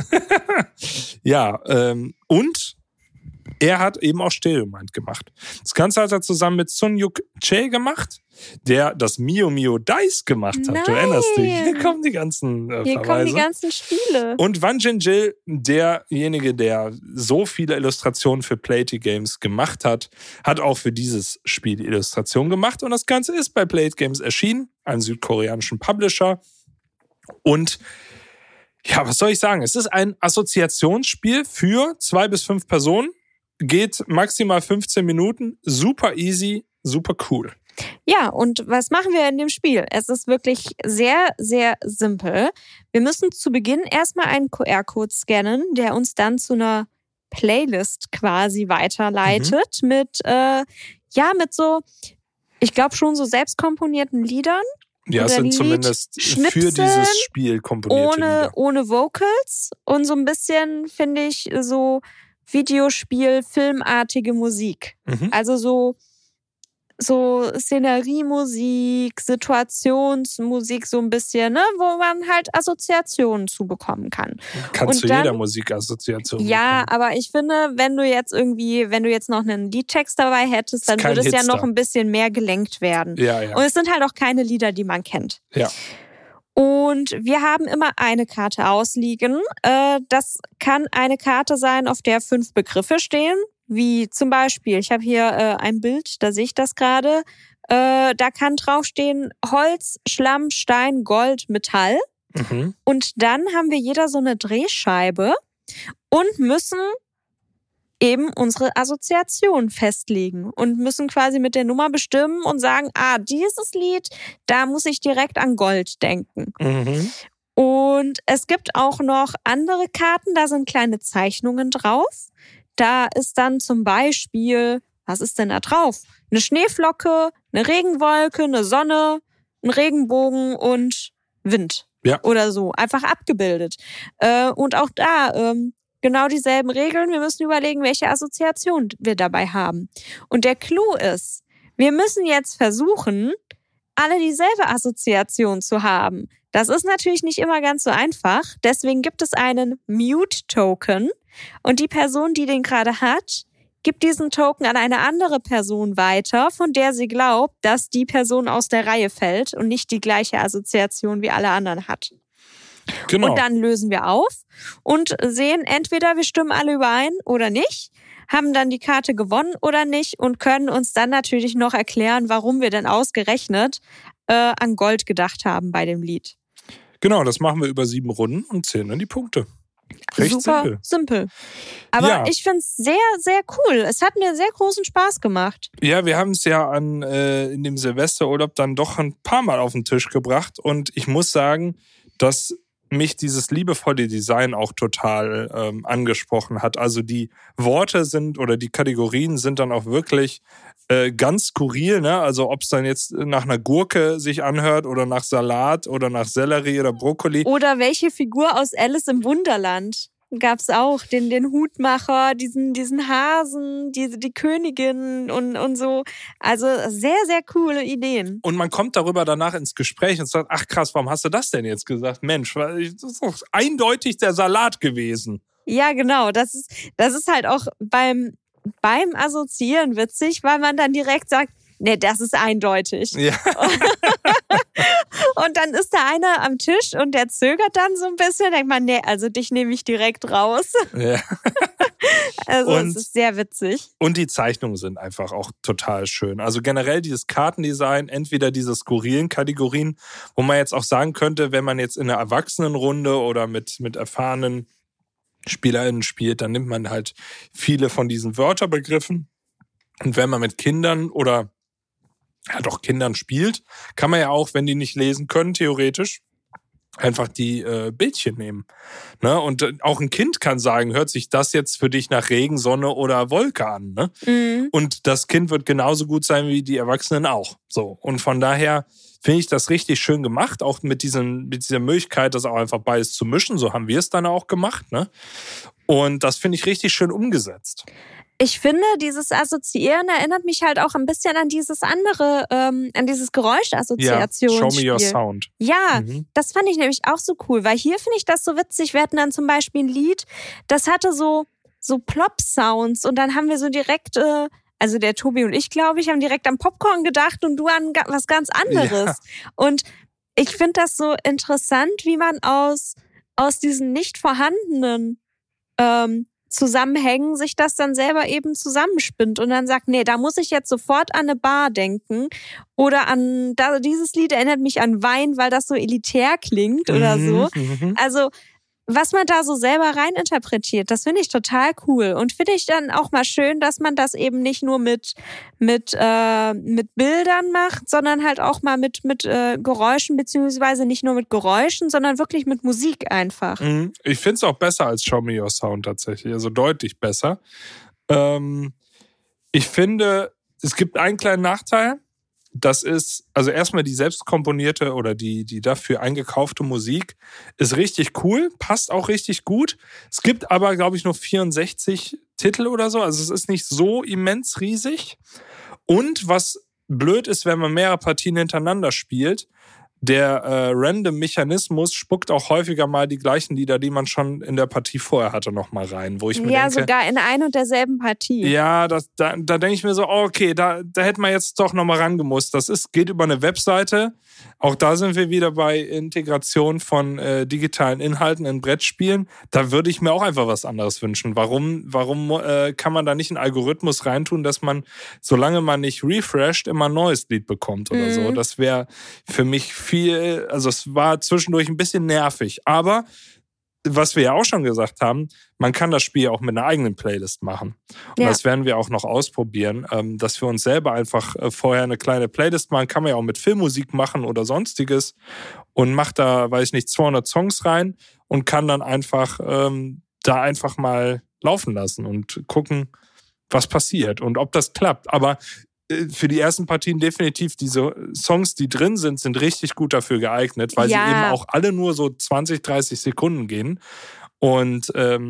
ja, ähm, und er hat eben auch Stereo Mind gemacht. Das Ganze hat er zusammen mit Sun Yuk Che gemacht, der das Mio Mio Dice gemacht hat. Nein. Du erinnerst dich. Hier kommen die ganzen äh, Hier Verweise. kommen die ganzen Spiele. Und Wan Jin-Jil, derjenige, der so viele Illustrationen für Platey Games gemacht hat, hat auch für dieses Spiel die Illustration gemacht. Und das Ganze ist bei Platey Games erschienen, einem südkoreanischen Publisher. Und ja, was soll ich sagen? Es ist ein Assoziationsspiel für zwei bis fünf Personen. Geht maximal fünfzehn Minuten. Super easy, super cool. Ja, und was machen wir in dem Spiel? Es ist wirklich sehr, sehr simpel. Wir müssen zu Beginn erstmal einen Q R-Code scannen, der uns dann zu einer Playlist quasi weiterleitet mhm. mit, äh, ja, mit so, ich glaube schon so selbstkomponierten Liedern. Ja, es sind zumindest für dieses Spiel komponierte ohne, Lieder. Ohne Vocals und so ein bisschen, finde ich, so Videospiel, filmartige Musik. Mhm. Also so so Szeneriemusik, Situationsmusik, so ein bisschen, ne, wo man halt Assoziationen zu bekommen kann. Kannst und du dann, jeder Musikassoziation Ja, bekommen. Aber ich finde, wenn du jetzt irgendwie, wenn du jetzt noch einen Liedtext dabei hättest, dann würde es Hitstar. ja noch ein bisschen mehr gelenkt werden. Ja, ja. Und es sind halt auch keine Lieder, die man kennt. Ja. Und wir haben immer eine Karte ausliegen. Das kann eine Karte sein, auf der fünf Begriffe stehen. Wie zum Beispiel, ich habe hier äh, ein Bild, da sehe ich das gerade. Äh, da kann draufstehen Holz, Schlamm, Stein, Gold, Metall. Mhm. Und dann haben wir jeder so eine Drehscheibe und müssen eben unsere Assoziation festlegen und müssen quasi mit der Nummer bestimmen und sagen, ah, dieses Lied, da muss ich direkt an Gold denken. Mhm. Und es gibt auch noch andere Karten, da sind kleine Zeichnungen drauf. Da ist dann zum Beispiel, was ist denn da drauf? Eine Schneeflocke, eine Regenwolke, eine Sonne, ein Regenbogen und Wind. Ja. Oder so, einfach abgebildet. Und auch da genau dieselben Regeln. Wir müssen überlegen, welche Assoziation wir dabei haben. Und der Clou ist, wir müssen jetzt versuchen, alle dieselbe Assoziation zu haben. Das ist natürlich nicht immer ganz so einfach. Deswegen gibt es einen Mute-Token. Und die Person, die den gerade hat, gibt diesen Token an eine andere Person weiter, von der sie glaubt, dass die Person aus der Reihe fällt und nicht die gleiche Assoziation wie alle anderen hat. Genau. Und dann lösen wir auf und sehen entweder, wir stimmen alle überein oder nicht, haben dann die Karte gewonnen oder nicht und können uns dann natürlich noch erklären, warum wir denn ausgerechnet äh, an Gold gedacht haben bei dem Lied. Genau, das machen wir über sieben Runden und zählen dann die Punkte. Recht Super simpel. simpel. Aber ja. ich finde es sehr, sehr cool. Es hat mir sehr großen Spaß gemacht. Ja, wir haben es ja an äh, in dem Silvesterurlaub dann doch ein paar Mal auf den Tisch gebracht und ich muss sagen, dass mich dieses liebevolle Design auch total ähm, angesprochen hat. Also die Worte sind oder die Kategorien sind dann auch wirklich äh, ganz skurril, ne? Also ob es dann jetzt nach einer Gurke sich anhört oder nach Salat oder nach Sellerie oder Brokkoli. Oder welche Figur aus Alice im Wunderland gab's auch? Den, den Hutmacher, diesen, diesen Hasen, die, die Königin und, und so. Also sehr, sehr coole Ideen. Und man kommt darüber danach ins Gespräch und sagt, ach krass, warum hast du das denn jetzt gesagt? Mensch, das ist doch eindeutig der Salat gewesen. Ja, genau. Das ist, das ist halt auch beim, beim Assoziieren witzig, weil man dann direkt sagt, nee, das ist eindeutig. Ja. Und dann ist da einer am Tisch und der zögert dann so ein bisschen, denkt man, nee, also dich nehme ich direkt raus. Ja. Also und, es ist sehr witzig. Und die Zeichnungen sind einfach auch total schön. Also generell dieses Kartendesign, entweder diese skurrilen Kategorien, wo man jetzt auch sagen könnte, wenn man jetzt in einer Erwachsenenrunde oder mit, mit erfahrenen SpielerInnen spielt, dann nimmt man halt viele von diesen Wörterbegriffen. Und wenn man mit Kindern oder ja doch Kindern spielt, kann man ja auch, wenn die nicht lesen können, theoretisch einfach die äh, Bildchen nehmen. Ne? Und äh, auch ein Kind kann sagen, hört sich das jetzt für dich nach Regen, Sonne oder Wolke an. Ne? Mhm. Und das Kind wird genauso gut sein wie die Erwachsenen auch. So. Und von daher finde ich das richtig schön gemacht, auch mit, diesen, mit dieser Möglichkeit, das auch einfach beides zu mischen. So haben wir es dann auch gemacht. Ne? Und das finde ich richtig schön umgesetzt. Ich finde, dieses Assoziieren erinnert mich halt auch ein bisschen an dieses andere, ähm, an dieses Geräuschassoziationsspiel. Ja, Show me your sound. Ja, mhm. Das fand ich nämlich auch so cool, weil hier finde ich das so witzig. Wir hatten dann zum Beispiel ein Lied, das hatte so, so Plop-Sounds und dann haben wir so direkt, äh, also der Tobi und ich, glaube ich, haben direkt an Popcorn gedacht und du an was ganz anderes. Ja. Und ich finde das so interessant, wie man aus, aus diesen nicht vorhandenen ähm, Zusammenhängen sich das dann selber eben zusammenspinnt und dann sagt, nee, da muss ich jetzt sofort an eine Bar denken oder an, da, dieses Lied erinnert mich an Wein, weil das so elitär klingt oder so. Mhm. Also was man da so selber reininterpretiert, das finde ich total cool und finde ich dann auch mal schön, dass man das eben nicht nur mit mit äh, mit Bildern macht, sondern halt auch mal mit mit äh, Geräuschen, beziehungsweise nicht nur mit Geräuschen, sondern wirklich mit Musik einfach. Mhm. Ich finde es auch besser als Show Me Your Sound tatsächlich, also deutlich besser. Ähm, ich finde, es gibt einen kleinen Nachteil. Das ist, also erstmal die selbstkomponierte oder die, die dafür eingekaufte Musik ist richtig cool, passt auch richtig gut. Es gibt aber, glaube ich, nur vierundsechzig Titel oder so, also es ist nicht so immens riesig. Und was blöd ist, wenn man mehrere Partien hintereinander spielt, der äh, Random-Mechanismus spuckt auch häufiger mal die gleichen Lieder, die man schon in der Partie vorher hatte, noch mal rein. Wo ich mir ja, denke, sogar in ein und derselben Partie. Ja, das, da, da denke ich mir so, oh, okay, da, da hätte man jetzt doch noch mal rangemusst. Das ist, geht über eine Webseite. Auch da sind wir wieder bei Integration von äh, digitalen Inhalten in Brettspielen. Da würde ich mir auch einfach was anderes wünschen. Warum, warum äh, kann man da nicht einen Algorithmus reintun, dass man, solange man nicht refresht, immer ein neues Lied bekommt oder mhm. so? Das wäre für mich viel, also es war zwischendurch ein bisschen nervig. Aber was wir ja auch schon gesagt haben, man kann das Spiel auch mit einer eigenen Playlist machen. Und ja. das werden wir auch noch ausprobieren, dass wir uns selber einfach vorher eine kleine Playlist machen. Kann man ja auch mit Filmmusik machen oder sonstiges und macht da, weiß ich nicht, zweihundert Songs rein und kann dann einfach ähm, da einfach mal laufen lassen und gucken, was passiert und ob das klappt. Aber für die ersten Partien definitiv diese Songs, die drin sind, sind richtig gut dafür geeignet, weil ja. sie eben auch alle nur so zwanzig, dreißig Sekunden gehen. Und ähm,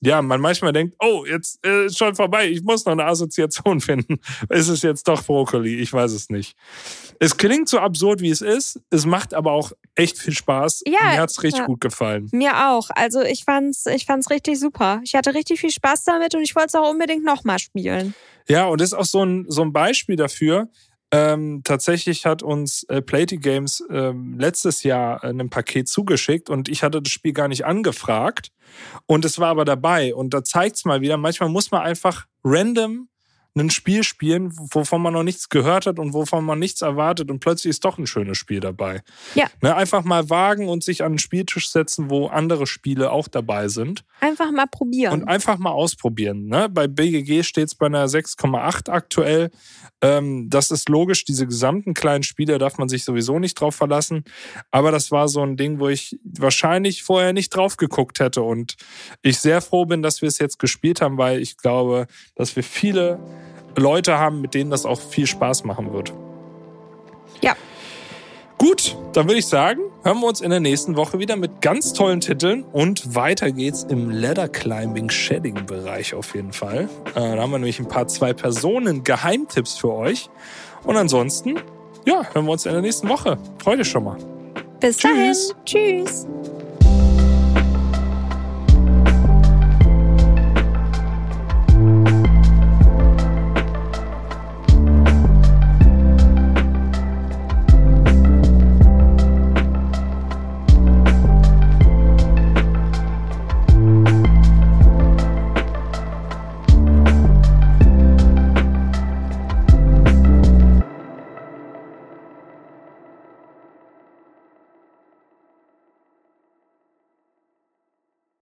ja, man manchmal denkt, oh, jetzt äh, ist schon vorbei, ich muss noch eine Assoziation finden. Ist es jetzt doch Brokkoli? Ich weiß es nicht. Es klingt so absurd, wie es ist. Es macht aber auch echt viel Spaß. Ja, mir hat's richtig ja. gut gefallen. Mir auch. Also ich fand's, ich fand's richtig super. Ich hatte richtig viel Spaß damit und ich wollte es auch unbedingt nochmal spielen. Ja, und das ist auch so ein, so ein Beispiel dafür. Ähm, tatsächlich hat uns äh, Platy Games ähm, letztes Jahr ein Paket zugeschickt und ich hatte das Spiel gar nicht angefragt und es war aber dabei und da zeigt's mal wieder, manchmal muss man einfach random ein Spiel spielen, wovon man noch nichts gehört hat und wovon man nichts erwartet und plötzlich ist doch ein schönes Spiel dabei. Ja. Ne, einfach mal wagen und sich an den Spieltisch setzen, wo andere Spiele auch dabei sind. Einfach mal probieren. Und einfach mal ausprobieren. Ne? Bei B G G steht es bei einer sechs Komma acht aktuell. Ähm, das ist logisch, diese gesamten kleinen Spiele darf man sich sowieso nicht drauf verlassen. Aber das war so ein Ding, wo ich wahrscheinlich vorher nicht drauf geguckt hätte. Und ich sehr froh bin, dass wir es jetzt gespielt haben, weil ich glaube, dass wir viele Leute haben, mit denen das auch viel Spaß machen wird. Ja. Gut, dann würde ich sagen, hören wir uns in der nächsten Woche wieder mit ganz tollen Titeln und weiter geht's im Ladder Climbing Shedding Bereich auf jeden Fall. Äh, da haben wir nämlich ein paar zwei Personen Geheimtipps für euch. Und ansonsten, ja, hören wir uns in der nächsten Woche. Freut euch schon mal. Bis Tschüss. dahin. Tschüss.